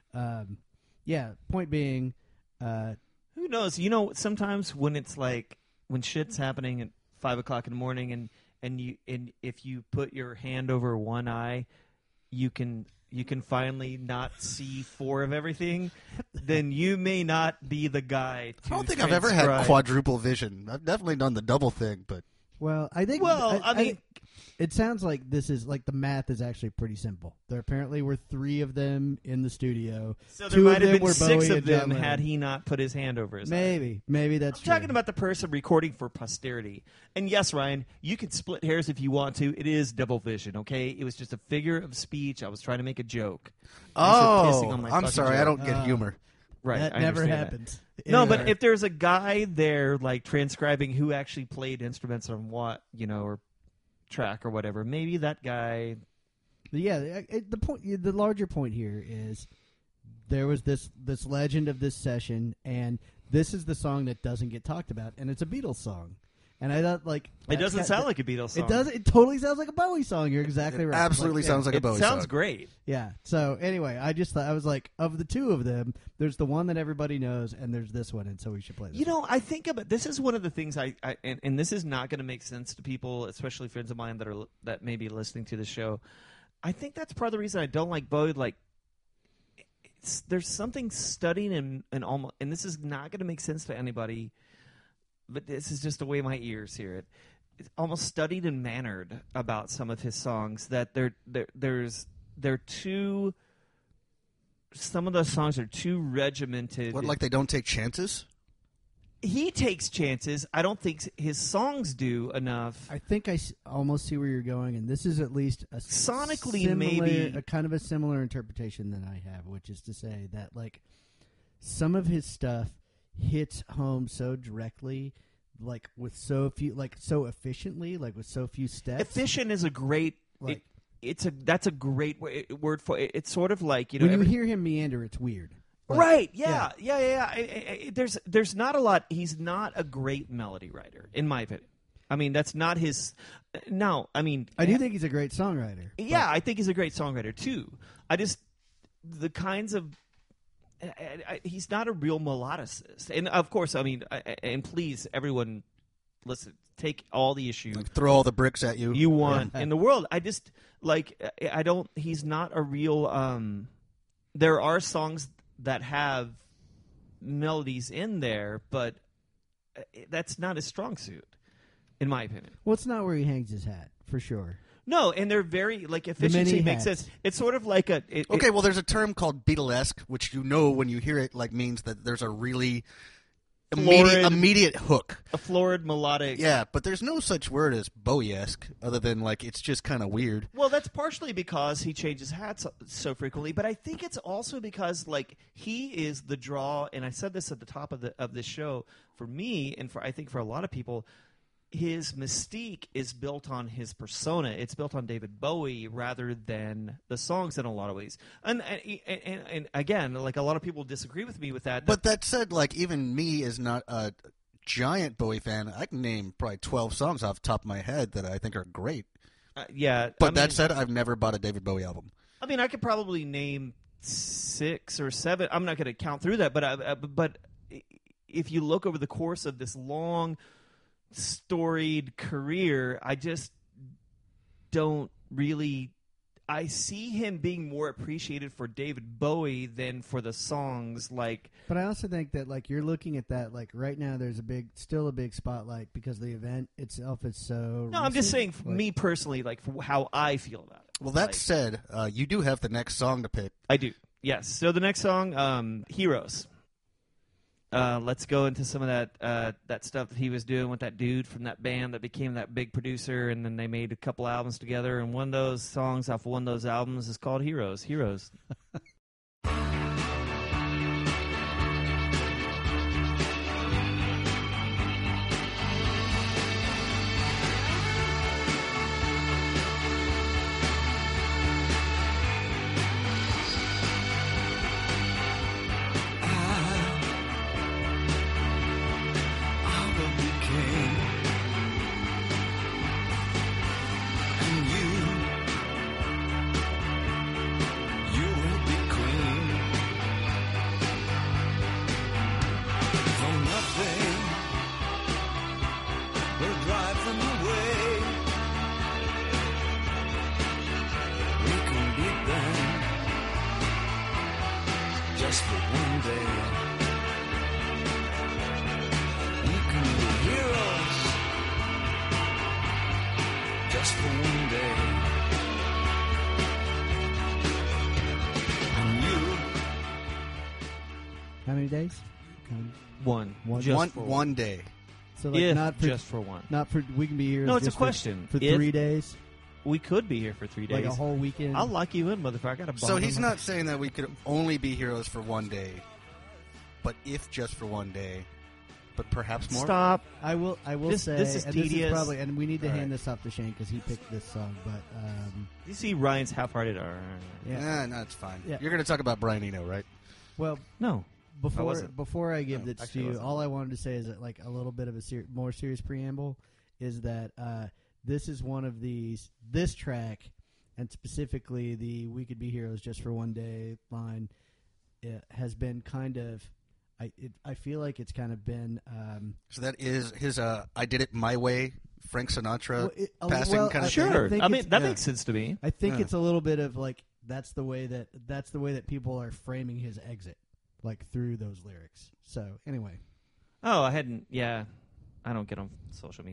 Speaker 1: point being,
Speaker 3: Who knows? You know, sometimes when it's like when shit's happening at 5 o'clock in the morning, and if you put your hand over one eye, you can finally not see 4 of everything. Then you may not be the guy.
Speaker 4: I don't think I've ever had quadruple vision. I've definitely done the double thing, but
Speaker 1: well, I think.
Speaker 3: Well, I mean-
Speaker 1: think it sounds like this is like the math is actually pretty simple. There apparently were 3 of them in the studio.
Speaker 3: So there
Speaker 1: 2
Speaker 3: might
Speaker 1: of
Speaker 3: have
Speaker 1: them
Speaker 3: been
Speaker 1: were
Speaker 3: 6
Speaker 1: Bowie
Speaker 3: of
Speaker 1: and John
Speaker 3: them
Speaker 1: Lennon.
Speaker 3: had he not put his hand over his eye.
Speaker 1: Maybe that's
Speaker 3: I'm
Speaker 1: true.
Speaker 3: talking about the person recording for posterity. And yes, Ryan, you can split hairs if you want to. It is double vision, okay? It was just a figure of speech. I was trying to make a joke. Thanks for pissing on my
Speaker 4: I'm
Speaker 3: fucking
Speaker 4: sorry, I
Speaker 3: joke.
Speaker 4: don't get humor.
Speaker 3: Right,
Speaker 1: that
Speaker 3: I
Speaker 1: never
Speaker 3: understand that.
Speaker 1: happens.
Speaker 3: No, but
Speaker 1: Anyway.
Speaker 3: if there's a guy there, like transcribing who actually played instruments on what, or track or whatever, maybe that guy.
Speaker 1: The larger point here is there was this legend of this session, and this is the song that doesn't get talked about, and it's a Beatles song. And I thought, like,
Speaker 3: It doesn't sound like a Beatles song.
Speaker 1: It does. It totally sounds like a Bowie song. You're exactly right.
Speaker 4: Absolutely sounds like a Bowie
Speaker 3: It sounds
Speaker 4: song.
Speaker 3: great.
Speaker 1: Yeah. So anyway, I just thought, I was like, of the 2 of them, there's the one that everybody knows, and there's this one, and so we should play this.
Speaker 3: I think about this is one of the things and this is not going to make sense to people, especially friends of mine that may be listening to the show. I think that's part of the reason I don't like Bowie. Like, there's something stunning and almost, and this is not going to make sense to anybody, but this is just the way my ears hear it. almost studied and mannered about some of his songs. That they're too. Some of those songs are too regimented.
Speaker 4: What, like they don't take chances?
Speaker 3: He takes chances. I don't think his songs do enough.
Speaker 1: I think almost see where you're going, and this is at least a
Speaker 3: Sonically,
Speaker 1: similar,
Speaker 3: maybe
Speaker 1: a kind of a similar interpretation than I have, which is to say that like some of his stuff hits home so directly, like with so few, like so efficiently, like with so few steps.
Speaker 3: Efficient is a great.
Speaker 1: Like,
Speaker 3: That's a great word for it. It's sort of like
Speaker 1: when you hear him meander, it's weird. Like,
Speaker 3: right? Yeah. There's not a lot. He's not a great melody writer, in my opinion. I mean, that's not his. No, I mean,
Speaker 1: I do think he's a great songwriter.
Speaker 3: Yeah, I think he's a great songwriter too. I just the kinds of. He's not a real melodicist, and of course, I mean, and please, everyone, listen, take all the issue,
Speaker 4: Like throw all the bricks at you.
Speaker 3: you want in the world. I just like I don't. He's not a real. There are songs that have melodies in there, but that's not his strong suit, in my opinion.
Speaker 1: Well, it's not where he hangs his hat, for sure.
Speaker 3: No, and they're very like efficiency
Speaker 1: many
Speaker 3: makes
Speaker 1: hats.
Speaker 3: sense. It's sort of like a
Speaker 4: Okay, well, there's a term called Beatlesque, which you know when you hear it, like means that there's a really
Speaker 3: Florid.
Speaker 4: immediate hook.
Speaker 3: a florid melodic.
Speaker 4: Yeah, but there's no such word as Bowie-esque, other than like it's just kind of weird.
Speaker 3: Well, that's partially because he changes hats so frequently, but I think it's also because like he is the draw. And I said this at the top of this show. For me, and I think for a lot of people, his mystique is built on his persona. It's built on David Bowie rather than the songs in a lot of ways. And again, like a lot of people disagree with me with that.
Speaker 4: But that said, like even me is not a giant Bowie fan. I can name probably 12 songs off the top of my head that I think are great.
Speaker 3: Yeah.
Speaker 4: But that said, I've never bought a David Bowie album.
Speaker 3: I mean, I could probably name 6 or 7. I'm not going to count through that, but if you look over the course of this long, storied career, I just don't really. I see him being more appreciated for David Bowie than for the songs. Like,
Speaker 1: But I also think that like you're looking at that like right now there's still a big spotlight because the event itself is so.
Speaker 3: no, I'm just
Speaker 1: recent.
Speaker 3: saying, for me personally, like for how I feel about it.
Speaker 4: Well, that
Speaker 3: Like,
Speaker 4: said, you do have the next song to pick.
Speaker 3: I do. Yes. So the next song, Heroes. Let's go into some of that stuff that he was doing with that dude from that band that became that big producer, and then they made a couple albums together. And one of those songs off of one of those albums is called Heroes. Heroes.
Speaker 5: Just for one day, we can be heroes. Just for one day, and you.
Speaker 1: How many days?
Speaker 3: One.
Speaker 1: One-
Speaker 3: Just
Speaker 4: One
Speaker 3: for
Speaker 4: one day.
Speaker 1: So like
Speaker 3: If
Speaker 1: not for
Speaker 3: just for one.
Speaker 1: not for we can be here.
Speaker 3: No, it's a
Speaker 1: just for-
Speaker 3: question.
Speaker 1: for
Speaker 3: If-
Speaker 1: 3 days,
Speaker 3: We could be here for 3 days.
Speaker 1: like a whole weekend.
Speaker 3: I'll lock you in, motherfucker. I got a
Speaker 4: So
Speaker 3: bomb
Speaker 4: he's
Speaker 3: in my-
Speaker 4: not saying that we could only be heroes for one day, but if just for one day, but perhaps more.
Speaker 3: Stop.
Speaker 1: I will
Speaker 3: This-
Speaker 1: say
Speaker 3: this is
Speaker 1: and
Speaker 3: tedious.
Speaker 1: This is probably, and we need to
Speaker 4: All
Speaker 1: hand
Speaker 4: right.
Speaker 1: this off to Shane because he picked this song. But
Speaker 3: You see Ryan's half-hearted.
Speaker 1: yeah,
Speaker 4: No, it's fine.
Speaker 1: Yeah.
Speaker 4: You're going to talk about Brian Eno, right?
Speaker 1: well,
Speaker 3: No. wasn't.
Speaker 1: before I give
Speaker 4: No,
Speaker 1: it to
Speaker 3: actually
Speaker 1: you,
Speaker 3: wasn't.
Speaker 1: all I wanted to say is that like a little bit of a more serious preamble is that this is one of this track, and specifically the "We Could Be Heroes Just for One Day" line, has been kind of. I feel like it's kind of been.
Speaker 4: So that is his I Did It My Way, Frank Sinatra passing
Speaker 1: well,
Speaker 4: kind of
Speaker 3: Sure.
Speaker 1: think
Speaker 3: I mean,
Speaker 1: it's-
Speaker 3: that
Speaker 4: yeah.
Speaker 3: makes sense to me.
Speaker 1: I think
Speaker 4: Yeah.
Speaker 1: it's a little bit of like that's the way that people are framing his exit, like through those lyrics. So anyway,
Speaker 3: Oh, I hadn't. Yeah, I don't get on social media.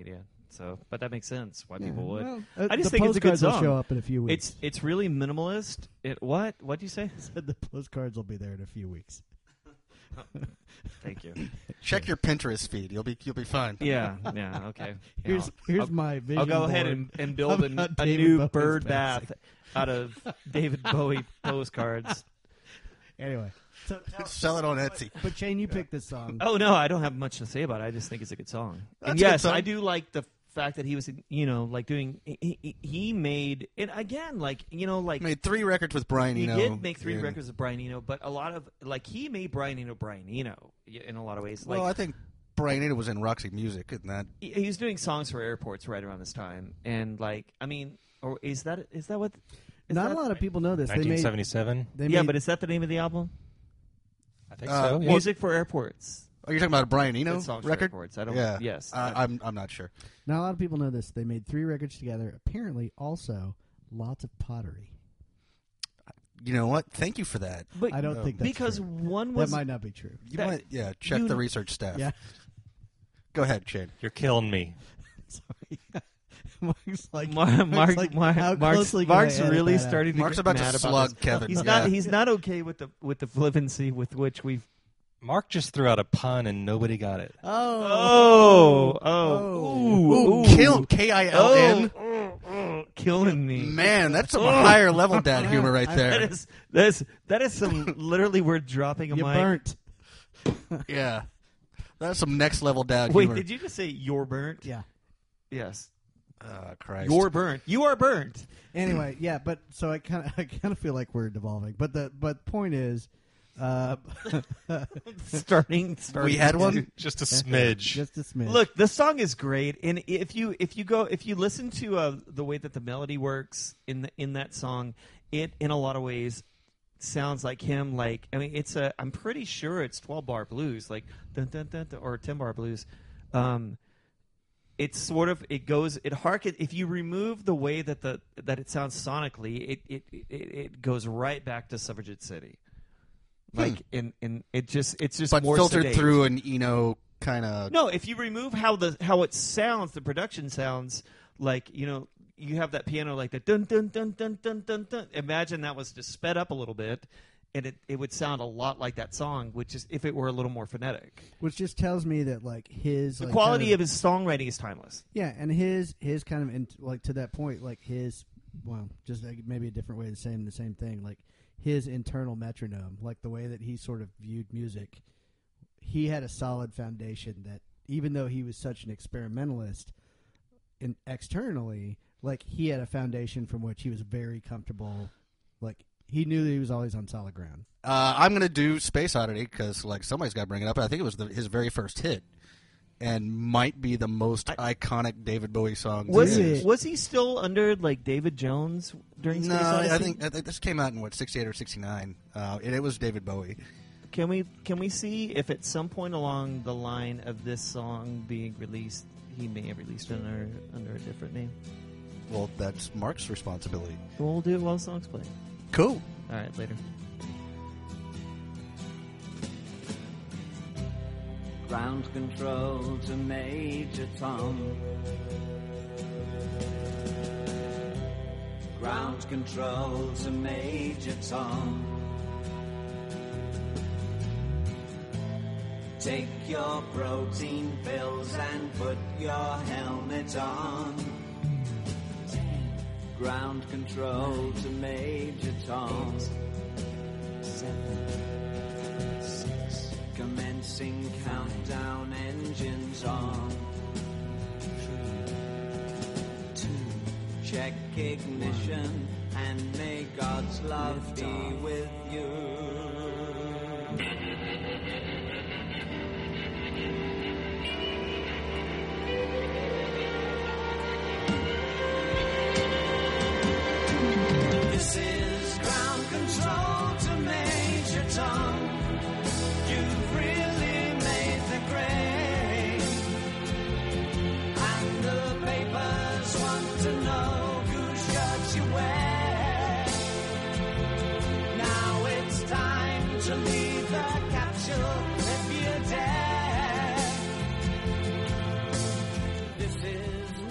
Speaker 3: So, but that makes sense why people would.
Speaker 1: Well,
Speaker 3: I just
Speaker 1: the
Speaker 3: think it's a good
Speaker 1: postcards will
Speaker 3: song.
Speaker 1: show up in a few weeks.
Speaker 3: It's really minimalist. What do you say?
Speaker 1: Said the postcards will be there in a few weeks.
Speaker 3: Thank you.
Speaker 4: Check your Pinterest feed. You'll be fine.
Speaker 3: Yeah. Okay.
Speaker 1: Here's my vision.
Speaker 3: I'll go ahead
Speaker 1: board
Speaker 3: and build
Speaker 1: about
Speaker 3: a
Speaker 1: David
Speaker 3: new
Speaker 1: Bowie's
Speaker 3: bird
Speaker 1: passing.
Speaker 3: bath out of David Bowie postcards.
Speaker 1: Anyway, so
Speaker 4: Sell it on Etsy.
Speaker 1: but Shane, you picked this song.
Speaker 3: Oh no, I don't have much to say about it. I just think it's a good song.
Speaker 4: That's
Speaker 3: And
Speaker 4: a good
Speaker 3: yes,
Speaker 4: song.
Speaker 3: I do like the fact that he was, like doing. He made it again, like
Speaker 4: Made 3 records with Brian
Speaker 3: he
Speaker 4: Eno.
Speaker 3: did make 3
Speaker 4: and-
Speaker 3: records with Brian Eno, but a lot of he made Brian Eno in a lot of ways.
Speaker 4: Well, I think Brian Eno was in Roxy Music, and that
Speaker 3: He was doing songs for airports right around this time, and or is that what?
Speaker 1: Not a lot of people know this.
Speaker 2: 1977.
Speaker 1: They
Speaker 3: Yeah,
Speaker 1: made,
Speaker 3: but is that the name of the album?
Speaker 2: I think so. Yeah.
Speaker 3: Music for Airports.
Speaker 4: Oh, you're talking about a Brian Eno
Speaker 3: It's songs for
Speaker 4: record?
Speaker 3: airports. I don't.
Speaker 4: Yeah.
Speaker 3: Yes.
Speaker 4: I'm not sure.
Speaker 1: not a lot of people know this. They made 3 records together. Apparently, also lots of pottery.
Speaker 4: You know what? Thank you for that.
Speaker 3: but
Speaker 1: I don't think that's
Speaker 3: because
Speaker 1: true.
Speaker 3: one
Speaker 1: That
Speaker 3: was
Speaker 1: might not be true.
Speaker 4: You
Speaker 3: that-
Speaker 4: might, check
Speaker 3: you-
Speaker 4: the research staff.
Speaker 1: Yeah.
Speaker 4: Go ahead, Shane.
Speaker 2: You're killing me.
Speaker 1: Sorry. Mark's like,
Speaker 3: Mark's
Speaker 1: Mark's
Speaker 3: really starting to
Speaker 4: Mark's
Speaker 3: get
Speaker 4: about
Speaker 3: mad
Speaker 4: to
Speaker 3: about
Speaker 4: slug
Speaker 3: this.
Speaker 4: Kevin.
Speaker 3: He's
Speaker 4: Yeah.
Speaker 3: not. He's not okay with the flippancy with which we've.
Speaker 2: Mark just threw out a pun and nobody got it.
Speaker 3: Oh.
Speaker 4: Ooh, kill KILN.
Speaker 3: Killing me.
Speaker 4: Man, that's some higher level dad humor right there.
Speaker 3: That is some literally we're dropping a
Speaker 1: You
Speaker 3: mic.
Speaker 1: burnt.
Speaker 4: Yeah, that's some next level dad
Speaker 3: Wait,
Speaker 4: humor.
Speaker 3: did you just say you're burnt?
Speaker 1: Yeah.
Speaker 3: Yes.
Speaker 4: Christ.
Speaker 3: You're burnt. You are burnt.
Speaker 1: Anyway, yeah, but so I kind of feel like we're devolving. But the point is,
Speaker 3: starting.
Speaker 4: We had one.
Speaker 2: Just a smidge.
Speaker 1: just a smidge.
Speaker 3: Look, the song is great, and if you listen to the way that the melody works in that song, it in a lot of ways sounds like him. Like I'm pretty sure it's 12-bar blues, like dun, dun, dun, dun, or 10-bar blues. It's sort of if you remove the way that it sounds sonically, it goes right back to Suffragette City. Like it's just
Speaker 4: but
Speaker 3: more
Speaker 4: filtered
Speaker 3: sedate.
Speaker 4: through an Eno kind of.
Speaker 3: No, if you remove how it sounds, the production sounds like you have that piano like the dun dun dun dun dun dun dun. Imagine that was just sped up a little bit, and it would sound a lot like that song, which is if it were a little more phonetic.
Speaker 1: which just tells me that like his
Speaker 3: The
Speaker 1: like,
Speaker 3: quality
Speaker 1: kind
Speaker 3: of his songwriting is timeless.
Speaker 1: yeah, and his kind of like to that point, like his just like maybe a different way of saying the same thing, like his internal metronome, like the way that he sort of viewed music. He had a solid foundation that even though he was such an experimentalist externally, like he had a foundation from which he was very comfortable. Like he knew that he was always on solid ground.
Speaker 4: I'm gonna do Space Oddity because like somebody's got to bring it up. I think it was his very first hit, and might be the most iconic David Bowie song.
Speaker 3: Was he still under like David Jones during Space
Speaker 4: No,
Speaker 3: Odyssey?
Speaker 4: I think this came out in 68 or 69, and it was David Bowie.
Speaker 3: Can we see if at some point along the line of this song being released, he may have released it under a different name?
Speaker 4: Well, that's Mark's responsibility.
Speaker 3: We'll do it while the song's playing.
Speaker 4: Cool.
Speaker 3: All right, later.
Speaker 5: Ground control to Major Tom. Ground control to Major Tom. Take your protein pills and put your helmet on. Ground control to Major Tom. 7, 6. Commencing countdown, engines on. 3, 2. Check ignition and may God's love be with you. This is ground control to Major Tom. You've really made the grade. And the papers want to know whose shirt you wear. Now it's time to leave the capsule if you dare. This is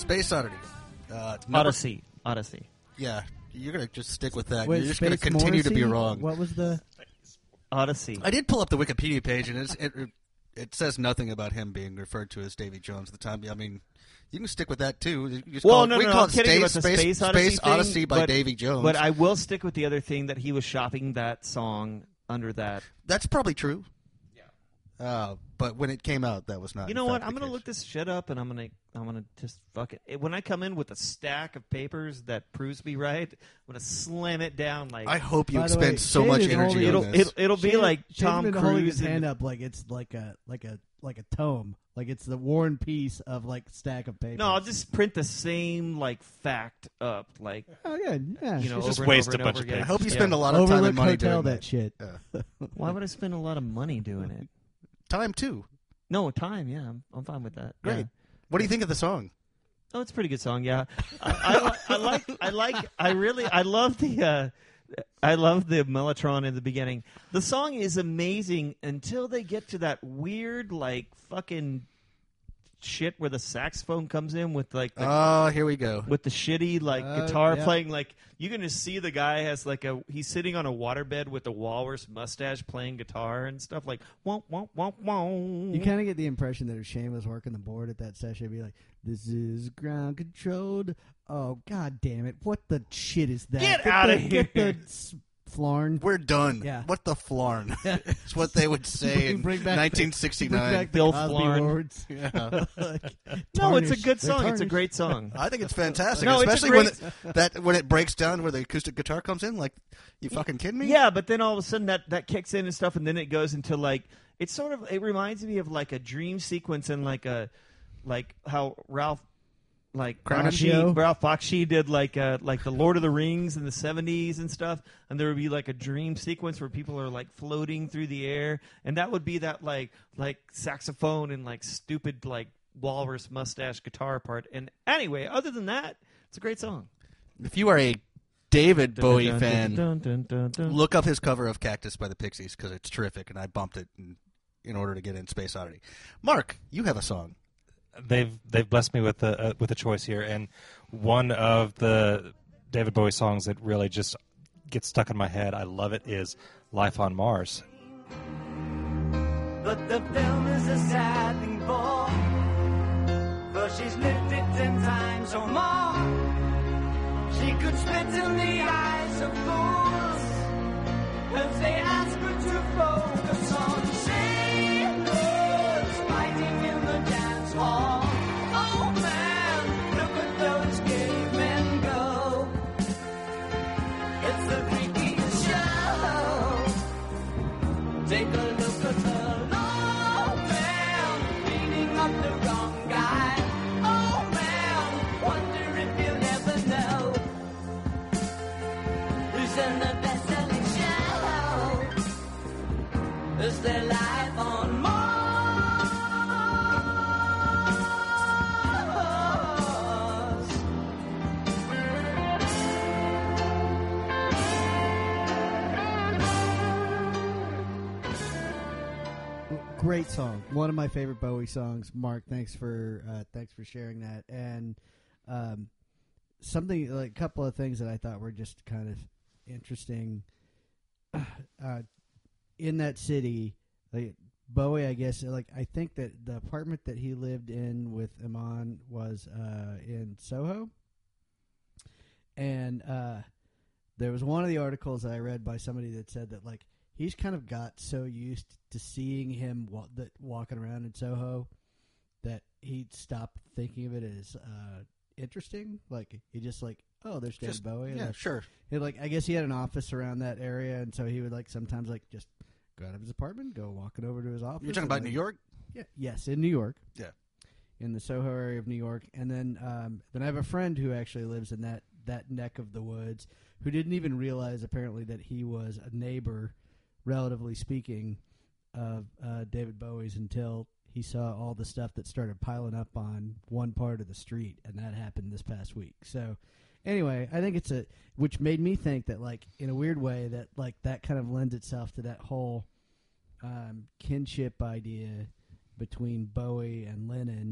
Speaker 4: Space Oddity.
Speaker 3: Odyssey.
Speaker 4: Yeah, you're gonna just stick with that.
Speaker 1: Wait,
Speaker 4: You're just gonna
Speaker 1: Space
Speaker 4: continue to be
Speaker 1: Morrissey?
Speaker 4: wrong.
Speaker 1: What was the?
Speaker 3: Odyssey.
Speaker 4: I did pull up the Wikipedia page, and it says nothing about him being referred to as Davy Jones at the time. I mean, you can stick with that too. You just
Speaker 3: Well,
Speaker 4: call
Speaker 3: no,
Speaker 4: we
Speaker 3: no,
Speaker 4: call
Speaker 3: I'm
Speaker 4: it
Speaker 3: kidding about the Space Odyssey thing,
Speaker 4: Odyssey by
Speaker 3: but-
Speaker 4: Davy Jones.
Speaker 3: But I will stick with the other thing that he was shopping that song under that.
Speaker 4: That's probably true. Yeah. But when it came out, that was not.
Speaker 3: You
Speaker 4: in
Speaker 3: know what?
Speaker 4: fact,
Speaker 3: I'm
Speaker 4: the
Speaker 3: gonna
Speaker 4: case.
Speaker 3: look this shit up, and I'm gonna just fuck it. When I come in with a stack of papers that proves me right, I'm gonna slam it down like
Speaker 4: I hope you
Speaker 1: By the way,
Speaker 4: expend so
Speaker 1: Shane
Speaker 4: much
Speaker 1: is
Speaker 4: energy
Speaker 1: holding-
Speaker 4: on this.
Speaker 3: it'll be like Tom
Speaker 1: Shane's been holding
Speaker 3: Cruise
Speaker 1: his hand
Speaker 3: and
Speaker 1: up like it's like a tome, like it's the War and Peace of like stack of papers.
Speaker 3: no, I'll just print the same like fact up, like
Speaker 1: Oh yeah, yeah.
Speaker 3: you know,
Speaker 2: Just
Speaker 3: over and
Speaker 2: waste
Speaker 3: over
Speaker 2: a
Speaker 3: and
Speaker 2: bunch
Speaker 3: over
Speaker 2: of
Speaker 3: again.
Speaker 4: I hope you
Speaker 3: Yeah.
Speaker 4: spend a lot of time
Speaker 1: Overlook
Speaker 4: and money
Speaker 1: Hotel
Speaker 4: doing
Speaker 1: that shit.
Speaker 3: Why would I spend a lot of money doing it?
Speaker 4: Time too.
Speaker 3: No time. Yeah, I'm fine with that.
Speaker 4: Great.
Speaker 3: Yeah.
Speaker 4: What do you think of the song?
Speaker 3: Oh, it's a pretty good song. Yeah, I love the Mellotron in the beginning. The song is amazing until they get to that weird like fucking shit where the saxophone comes in with like the,
Speaker 4: Oh, here we go.
Speaker 3: with the shitty like guitar
Speaker 1: yeah.
Speaker 3: playing. Like you can just see the guy has like he's sitting on a waterbed with a walrus mustache playing guitar and stuff like womp womp womp womp.
Speaker 1: You kind of get the impression that if Shane was working the board at that session, he'd be like, "This is ground controlled." Oh god damn it! What the shit is that?
Speaker 3: Get outta
Speaker 1: Get the
Speaker 3: here.
Speaker 1: flarn.
Speaker 4: We're done.
Speaker 1: Yeah.
Speaker 4: What the flarn? It's what they would say in
Speaker 1: Bring back the-
Speaker 4: 1969.
Speaker 1: Bring back the
Speaker 3: Bill
Speaker 1: Cosby
Speaker 3: Flarn.
Speaker 1: Awards.
Speaker 4: Yeah.
Speaker 1: Like,
Speaker 3: No, it's a
Speaker 1: tarnished.
Speaker 3: good
Speaker 1: They're
Speaker 3: song. It's a
Speaker 1: tarnished.
Speaker 3: great song.
Speaker 4: I think it's fantastic,
Speaker 3: No, it's a
Speaker 4: especially when it breaks down where the acoustic guitar comes in. Like, you fucking kidding me?
Speaker 3: Yeah, but then all of a sudden that kicks in and stuff, and then it goes into like it's sort of it reminds me of like a dream sequence and like how Ralph Bakshi did like the Lord of the Rings in the 70s and stuff, and there would be like a dream sequence where people are like floating through the air, and that would be that like saxophone and like stupid like walrus mustache guitar part. And anyway, other than that, it's a great song.
Speaker 4: If you are a David Bowie
Speaker 3: Dun,
Speaker 4: fan,
Speaker 3: dun, dun, dun, dun.
Speaker 4: look up his cover of Cactus by the Pixies because it's terrific, and I bumped it in order to get in Space Oddity. Mark, you have a song.
Speaker 2: They've blessed me with a choice here, and one of the David Bowie songs that really just gets stuck in my head. I love it. Is "Life on Mars."
Speaker 5: But the film is a sad thing for she's lived it 10 times or more. She could spit in the eyes of fools if they ask her to focus on sailors fighting in the dance hall. Oh man, look at those cavemen go. It's the freakiest show. Take a look at the low man beating up the wrong guy. Oh man, wonder if you'll ever know who's in the best-selling show. Is there life on Mars?
Speaker 1: Great song. One of my favorite Bowie songs. Mark, thanks for sharing that. And something like a couple of things that I thought were just kind of interesting. In that city, like Bowie, I guess, like I think that the apartment that he lived in with Iman was in Soho, and there was one of the articles that I read by somebody that said that like he's kind of got so used to seeing him walking around in Soho that he stopped thinking of it as interesting. Like he just like, oh, there's David Bowie. And
Speaker 4: Yeah,
Speaker 1: like,
Speaker 4: sure.
Speaker 1: he, like I guess he had an office around that area, and so he would like sometimes like just go out of his apartment, go walking over to his office.
Speaker 4: You're talking
Speaker 1: and,
Speaker 4: about
Speaker 1: like,
Speaker 4: New York?
Speaker 1: Yeah, yes, in New York.
Speaker 4: Yeah.
Speaker 1: In the Soho area of New York, and then I have a friend who actually lives in that neck of the woods, who didn't even realize apparently that he was a neighbor, relatively speaking, of David Bowie's until he saw all the stuff that started piling up on one part of the street, and that happened this past week. So, anyway, I think which made me think that, like, in a weird way, that like that kind of lends itself to that whole kinship idea between Bowie and Lennon,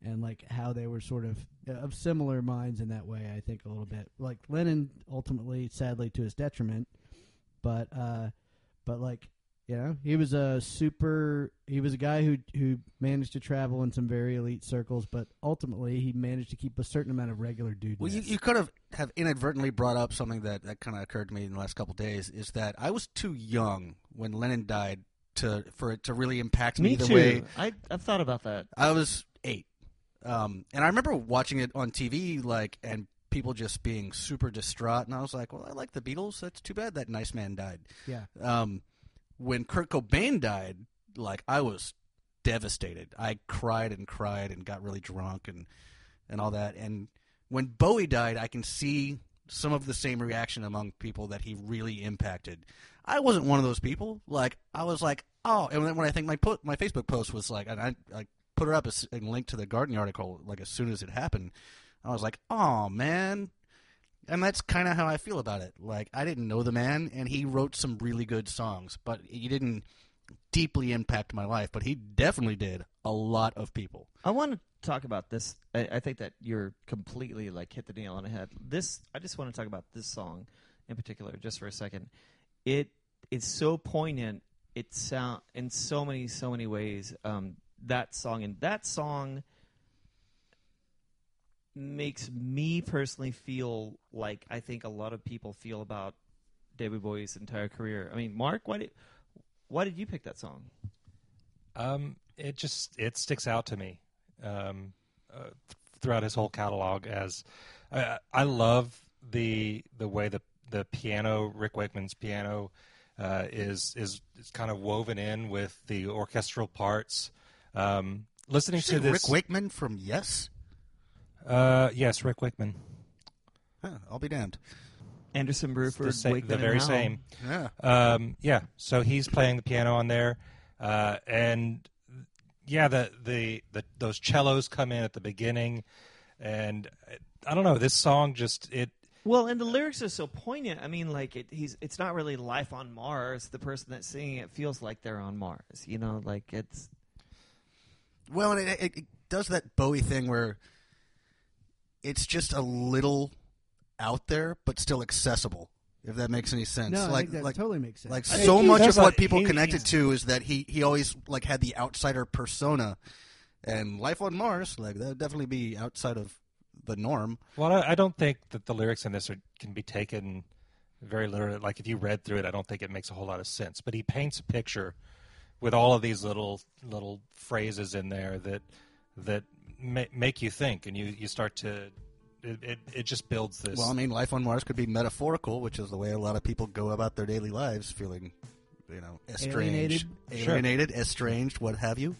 Speaker 1: and like how they were sort of similar minds in that way. I think a little bit like Lennon ultimately, sadly, to his detriment, but like. He was he was a guy who managed to travel in some very elite circles, but ultimately he managed to keep a certain amount of regular dudeness.
Speaker 4: Well, you could have inadvertently brought up something that kind of occurred to me in the last couple of days, is that I was too young when Lennon died for it to really impact me the
Speaker 3: too.
Speaker 4: way.
Speaker 3: I've thought about that.
Speaker 4: I was 8. And I remember watching it on TV, and people just being super distraught, and I was like, well, I like the Beatles. That's too bad that nice man died.
Speaker 1: Yeah.
Speaker 4: When Kurt Cobain died, I was devastated. I cried and got really drunk and all that. And when Bowie died, I can see some of the same reaction among people that he really impacted. I wasn't one of those people. I was like, oh, and then when I think my Facebook post was and I put her up a link to the Garden article as soon as it happened. I was like, oh man. And that's kind of how I feel about it. I didn't know the man, and he wrote some really good songs, but he didn't deeply impact my life. But he definitely did a lot of people.
Speaker 3: I want to talk about this. I think that you're completely hit the nail on the head. I just want to talk about this song in particular, just for a second. It is so poignant. It sound in so many ways. That song makes me personally feel like I think a lot of people feel about David Bowie's entire career. I mean, Mark, why did you pick that song?
Speaker 2: It sticks out to me throughout his whole catalog. As I love the way the piano, Rick Wakeman's piano, is kind of woven in with the orchestral parts. Listening to this,
Speaker 4: Rick Wakeman from Yes.
Speaker 2: Yes, Rick Wakeman.
Speaker 4: Huh, I'll be damned.
Speaker 3: Anderson Bruford, Wakeman,
Speaker 2: the very
Speaker 3: and Howell.
Speaker 2: same.
Speaker 4: Yeah.
Speaker 2: Yeah. So he's playing the piano on there, and yeah, those cellos come in at the beginning, and I don't know. This song
Speaker 3: Well, and the lyrics are so poignant. I mean, it's not really life on Mars. The person that's singing it feels like they're on Mars. It's.
Speaker 4: Well, and it does that Bowie thing where it's just a little out there, but still accessible. If that makes any sense.
Speaker 1: No, I think that totally makes sense.
Speaker 4: So much of what people connected to is that he always had the outsider persona, and life on Mars that would definitely be outside of the norm.
Speaker 2: Well, I don't think that the lyrics in this can be taken very literally. If you read through it, I don't think it makes a whole lot of sense. But he paints a picture with all of these little phrases in there that make you think, and you start to. It just builds this.
Speaker 4: Well, I mean, life on Mars could be metaphorical, which is the way a lot of people go about their daily lives, feeling, estranged, alienated, estranged, what have you.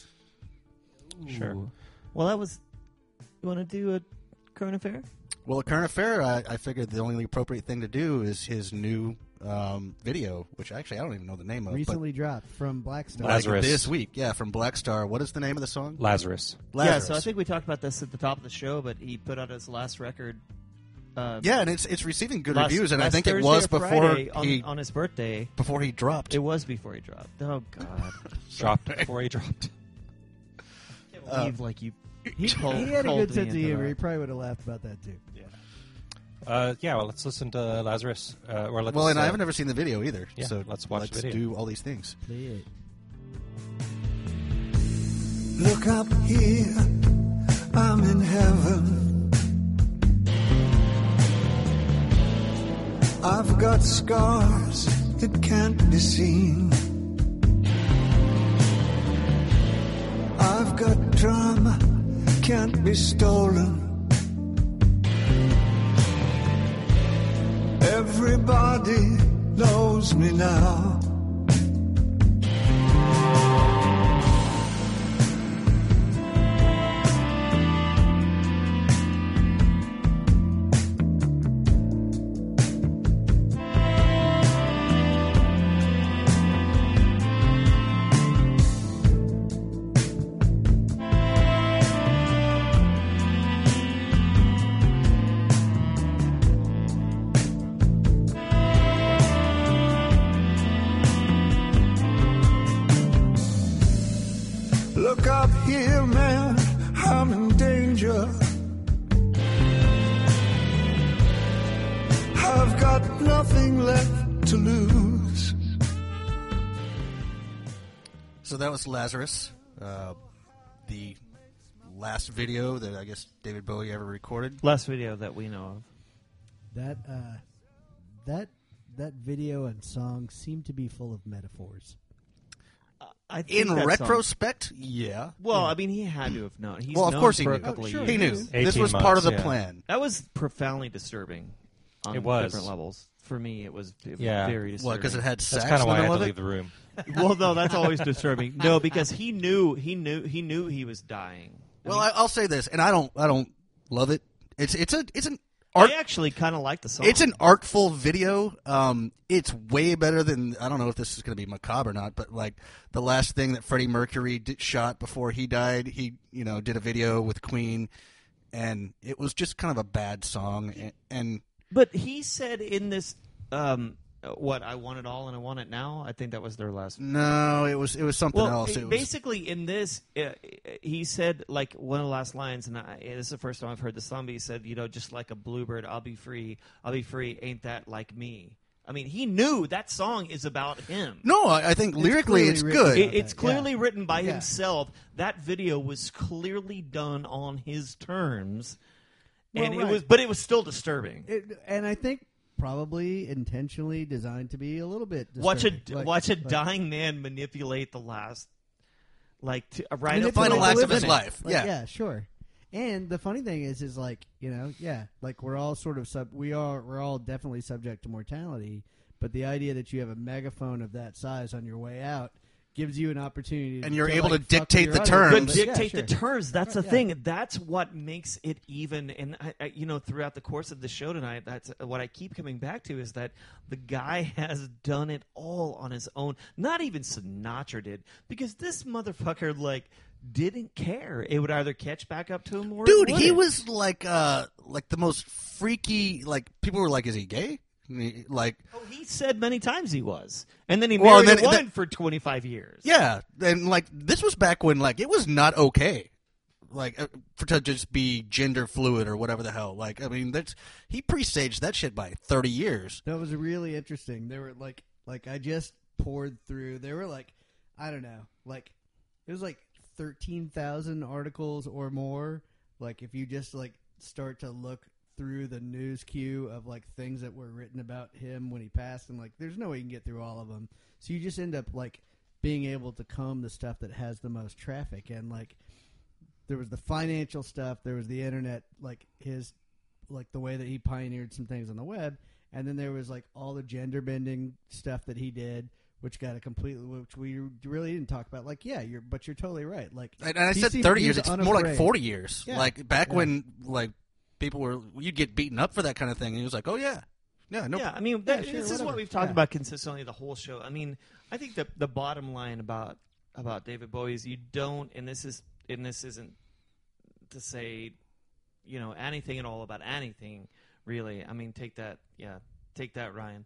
Speaker 1: Yes.
Speaker 2: Sure.
Speaker 3: Ooh. Well, that was. You want to do a current affair?
Speaker 4: Well, a current affair, I figured the only appropriate thing to do is his new video, which actually I don't even know the name of.
Speaker 1: Recently dropped from Black Star.
Speaker 2: Lazarus.
Speaker 4: This week, yeah, from Black Star. What is the name of the song?
Speaker 2: Lazarus.
Speaker 3: Yeah, so I think we talked about this at the top of the show, but he put out his last record.
Speaker 4: Yeah, and it's receiving good reviews, and I think
Speaker 3: Thursday
Speaker 4: it was
Speaker 3: or
Speaker 4: before
Speaker 3: Friday
Speaker 4: he
Speaker 3: on his birthday.
Speaker 4: Before he dropped.
Speaker 3: It was before he dropped. Oh God,
Speaker 2: Dropped before he dropped.
Speaker 3: I can't believe
Speaker 1: He had a good sense of humor. He probably would have laughed about that too.
Speaker 2: Yeah. Well, let's listen to Lazarus. Or
Speaker 4: and I haven't never seen the video either.
Speaker 2: Yeah,
Speaker 4: so
Speaker 2: let's watch the video.
Speaker 4: Do all these things.
Speaker 1: Play it.
Speaker 5: Look up here, I'm in heaven. I've got scars that can't be seen. I've got drama, can't be stolen. Everybody knows me now. to lose.
Speaker 4: So that was Lazarus, the last video that I guess David Bowie ever recorded.
Speaker 3: Last video that we know of.
Speaker 1: That video and song seem to be full of metaphors.
Speaker 3: I think
Speaker 4: In
Speaker 3: that
Speaker 4: retrospect, yeah.
Speaker 3: well, I mean, he had to have known. He's
Speaker 4: Well, of
Speaker 3: known
Speaker 4: course he
Speaker 3: for
Speaker 4: knew.
Speaker 3: a couple of
Speaker 1: sure.
Speaker 3: years.
Speaker 4: He knew.
Speaker 2: 18
Speaker 4: This was part of the
Speaker 3: Yeah.
Speaker 4: plan.
Speaker 3: That was profoundly disturbing on
Speaker 2: It was.
Speaker 3: different levels. For me, it was
Speaker 2: Yeah.
Speaker 3: very disturbing.
Speaker 4: Well, because it had
Speaker 2: That's
Speaker 4: sax
Speaker 2: kind
Speaker 4: in
Speaker 2: of
Speaker 4: the
Speaker 2: why I had
Speaker 4: middle
Speaker 2: to
Speaker 4: of
Speaker 2: leave
Speaker 4: it.
Speaker 2: the room.
Speaker 3: Well, no, that's always disturbing. No, because he knew he was dying.
Speaker 4: Well, I'll say this, and I don't love it. It's an art.
Speaker 3: I actually kind of like the song.
Speaker 4: It's an artful video. It's way better than, I don't know if this is going to be macabre or not, but like the last thing that Freddie Mercury shot before he died, he did a video with Queen, and it was just kind of a bad song. And
Speaker 3: But he said in this, what, I want it all and I want it now. I think that was their last.
Speaker 4: no, it was something
Speaker 3: Well,
Speaker 4: else. It was,
Speaker 3: basically in this, he said, like, one of the last lines, and this is the first time I've heard the song, but he said, just like a bluebird, I'll be free, ain't that like me? I mean, he knew that song is about him.
Speaker 4: no, I think lyrically
Speaker 1: clearly
Speaker 4: it's
Speaker 1: written.
Speaker 4: good.
Speaker 3: It's clearly written by
Speaker 1: Yeah.
Speaker 3: himself. That video was clearly done on his terms, and
Speaker 1: Well, right.
Speaker 3: but it was still disturbing.
Speaker 1: And I think probably intentionally designed to be a little bit
Speaker 3: Watch
Speaker 1: disturbing.
Speaker 3: a dying man manipulate the last, right
Speaker 4: the
Speaker 3: up
Speaker 1: manipulate
Speaker 4: final
Speaker 3: to
Speaker 1: the
Speaker 4: acts of
Speaker 1: living.
Speaker 4: his life.
Speaker 1: Like,
Speaker 4: Yeah.
Speaker 1: sure. And the funny thing is like, like we're all sort of we're all definitely subject to mortality, but the idea that you have a megaphone of that size on your way out gives you an opportunity
Speaker 4: And you're
Speaker 1: to,
Speaker 4: able
Speaker 1: like,
Speaker 4: to
Speaker 1: fuck with
Speaker 4: dictate
Speaker 1: your
Speaker 4: the
Speaker 1: audience.
Speaker 4: terms.
Speaker 3: But
Speaker 1: But, yeah,
Speaker 3: dictate
Speaker 1: sure.
Speaker 3: the terms. That's the
Speaker 1: Yeah.
Speaker 3: thing. That's what makes it even. And throughout the course of the show tonight, that's what I keep coming back to is that the guy has done it all on his own. Not even Sinatra did, because this motherfucker didn't care. It would either catch back up to him or
Speaker 4: Dude,
Speaker 3: it
Speaker 4: he
Speaker 3: wouldn't.
Speaker 4: was like the most freaky. Like people were like, "Is he gay?" Like,
Speaker 3: Oh, he said many times he was, and then he
Speaker 4: Well,
Speaker 3: married
Speaker 4: and then-
Speaker 3: a woman for 25 years.
Speaker 4: yeah, and like this was back when like it was not okay, like to just be gender fluid or whatever the hell. Like, I mean, he presaged that shit by 30 years.
Speaker 1: That was really interesting. They were like I just poured through. They were like, I don't know, like it was like 13,000 articles or more. Like if you just start to look through the news queue of things that were written about him when he passed, and there's no way you can get through all of them. So you just end up being able to comb the stuff that has the most traffic. And there was the financial stuff, there was the internet, his the way that he pioneered some things on the web, and then there was all the gender bending stuff that he did, which we really didn't talk about. But you're totally right.
Speaker 4: And I
Speaker 1: he
Speaker 4: said
Speaker 1: seemed-
Speaker 4: 30
Speaker 1: he
Speaker 4: years.
Speaker 1: was
Speaker 4: It's more like
Speaker 1: unafraid.
Speaker 4: 40 years.
Speaker 1: Yeah.
Speaker 4: Like back
Speaker 1: Yeah.
Speaker 4: when people you'd get beaten up for that kind of thing, and he was like, "Oh yeah, no,
Speaker 3: Yeah, I mean,
Speaker 1: Yeah, sure,
Speaker 3: this is
Speaker 1: whatever.
Speaker 3: what we've talked
Speaker 1: Yeah.
Speaker 3: about consistently the whole show. I mean, I think the bottom line about David Bowie is you don't, and this isn't to say, anything at all about anything, really. I mean, take that, Ryan.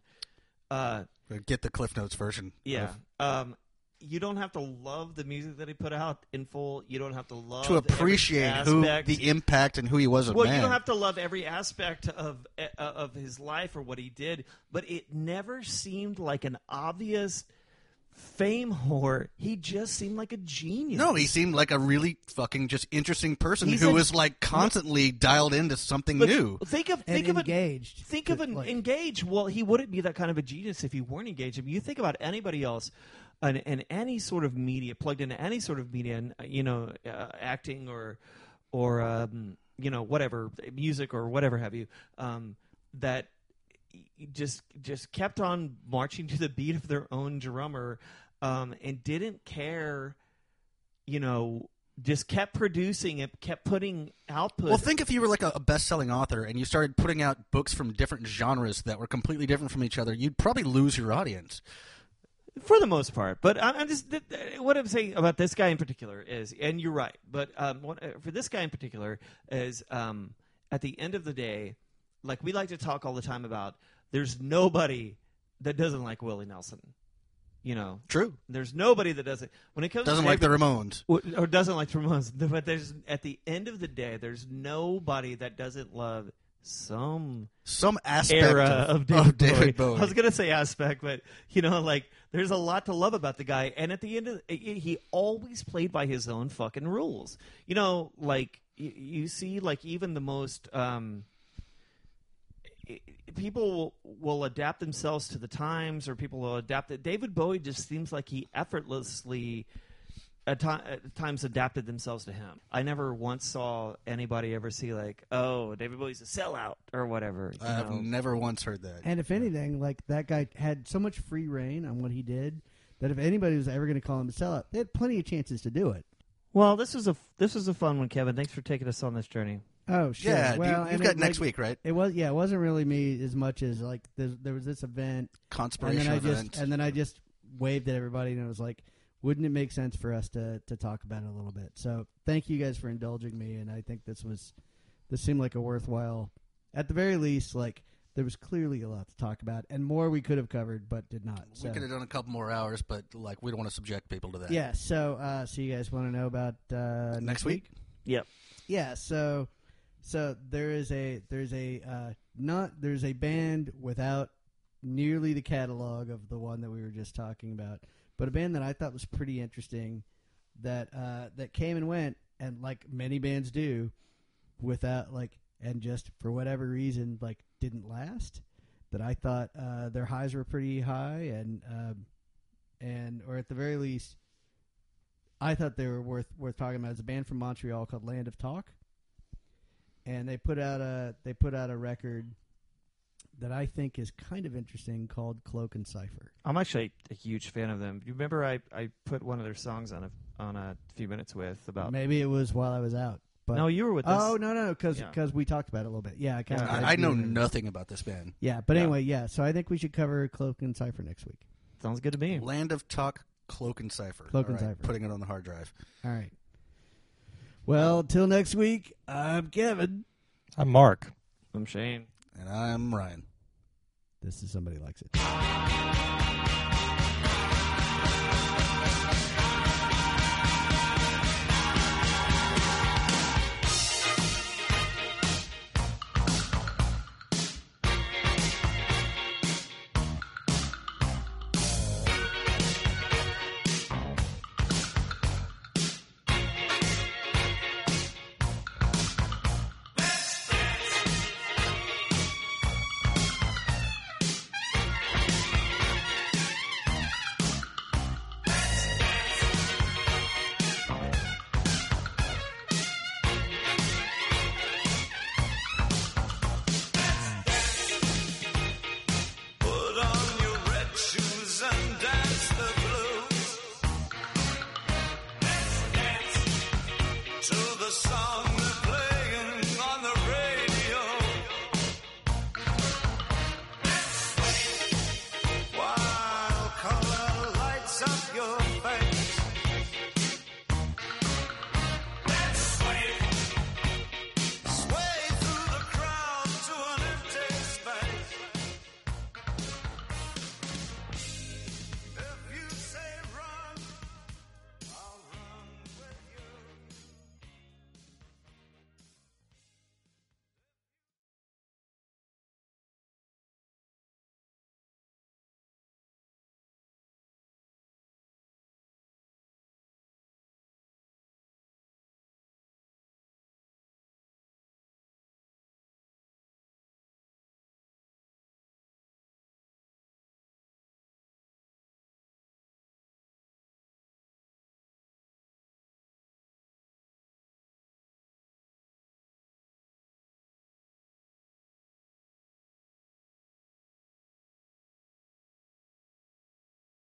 Speaker 4: get the Cliff Notes version."
Speaker 3: Yeah. You don't have to love the music that he put out in full. You don't have to love
Speaker 4: To
Speaker 3: every
Speaker 4: appreciate
Speaker 3: aspect.
Speaker 4: the impact and who he was as a
Speaker 3: Well,
Speaker 4: man.
Speaker 3: you don't have to love every aspect of his life or what he did, but it never seemed like an obvious fame whore. He just seemed like a genius.
Speaker 4: No, he seemed like a really fucking just interesting person
Speaker 3: He's
Speaker 4: who
Speaker 3: a-
Speaker 4: was constantly dialed into something
Speaker 3: But
Speaker 4: new.
Speaker 3: Think of
Speaker 1: engaged.
Speaker 3: Think of an engaged. Well, he wouldn't be that kind of a genius if he weren't engaged. I mean, you think about anybody else in any sort of media, plugged into any sort of media, acting or whatever, music or whatever have you, that just kept on marching to the beat of their own drummer, and didn't care, just kept producing it, kept putting output.
Speaker 4: Well, think if you were like a best-selling author and you started putting out books from different genres that were completely different from each other, you'd probably lose your audience.
Speaker 3: For the most part, but I'm just what I'm saying about this guy in particular is, and you're right, but for this guy in particular is, at the end of the day, we like to talk all the time about, there's nobody that doesn't like Willie Nelson,
Speaker 4: True.
Speaker 3: There's nobody that doesn't when it comes
Speaker 4: Doesn't
Speaker 3: to
Speaker 4: like the
Speaker 3: David-
Speaker 4: Ramones.
Speaker 3: or doesn't like the Ramones, but there's at the end of the day, there's nobody that doesn't love some
Speaker 4: aspect
Speaker 3: era of David
Speaker 4: Bowie.
Speaker 3: I was gonna say aspect, but like there's a lot to love about the guy. And at the end of he always played by his own fucking rules. Like you see, like even the most people will adapt themselves to the times, or people will adapt it. David Bowie just seems like he effortlessly at times adapted themselves to him. I never once saw anybody ever see like, oh, David Bowie's a sellout or whatever.
Speaker 4: I've never once heard that.
Speaker 1: And if anything, like that guy had so much free reign on what he did that if anybody was ever going to call him a sellout, they had plenty of chances to do it.
Speaker 3: Well, this was a fun one, Kevin. Thanks for taking us on this journey.
Speaker 1: Oh, sure.
Speaker 4: Yeah,
Speaker 1: well,
Speaker 4: you've got next week, right?
Speaker 1: It wasn't really me as much as like there was this event,
Speaker 4: Conspiration event,
Speaker 1: and then I just waved at everybody, and it was like, wouldn't it make sense for us to talk about it a little bit? So thank you guys for indulging me, and I think this seemed like a worthwhile, at the very least, like there was clearly a lot to talk about, and more we could have covered, but did not.
Speaker 4: We could have done a couple more hours, but like we don't want to subject people to that.
Speaker 1: Yeah. So you guys want to know about
Speaker 4: next week?
Speaker 3: Yep.
Speaker 1: Yeah. So there's a band without nearly the catalog of the one that we were just talking about, but a band that I thought was pretty interesting that came and went, and like many bands do, without and just for whatever reason didn't last. That I thought their highs were pretty high, and or at the very least, I thought they were worth talking about. It's a band from Montreal called Land of Talk, and they put out a record that I think is kind of interesting called Cloak and Cipher.
Speaker 3: I'm actually a huge fan of them. You remember I put one of their songs on a few minutes with about.
Speaker 1: Maybe it was while I was out. But
Speaker 3: no, you were with us.
Speaker 1: Oh no, because we talked about it a little bit. Yeah,
Speaker 4: I know nothing about this band.
Speaker 1: Yeah, but anyway, yeah. So I think we should cover Cloak and Cipher next week.
Speaker 3: Sounds good to me.
Speaker 4: Land of Talk, Cloak and Cipher.
Speaker 1: Cloak and Cipher.
Speaker 4: Putting it on the hard drive.
Speaker 1: All right. Well, till next week, I'm Kevin.
Speaker 2: I'm Mark.
Speaker 3: I'm Shane.
Speaker 4: And I'm Ryan.
Speaker 1: This is Somebody Likes It.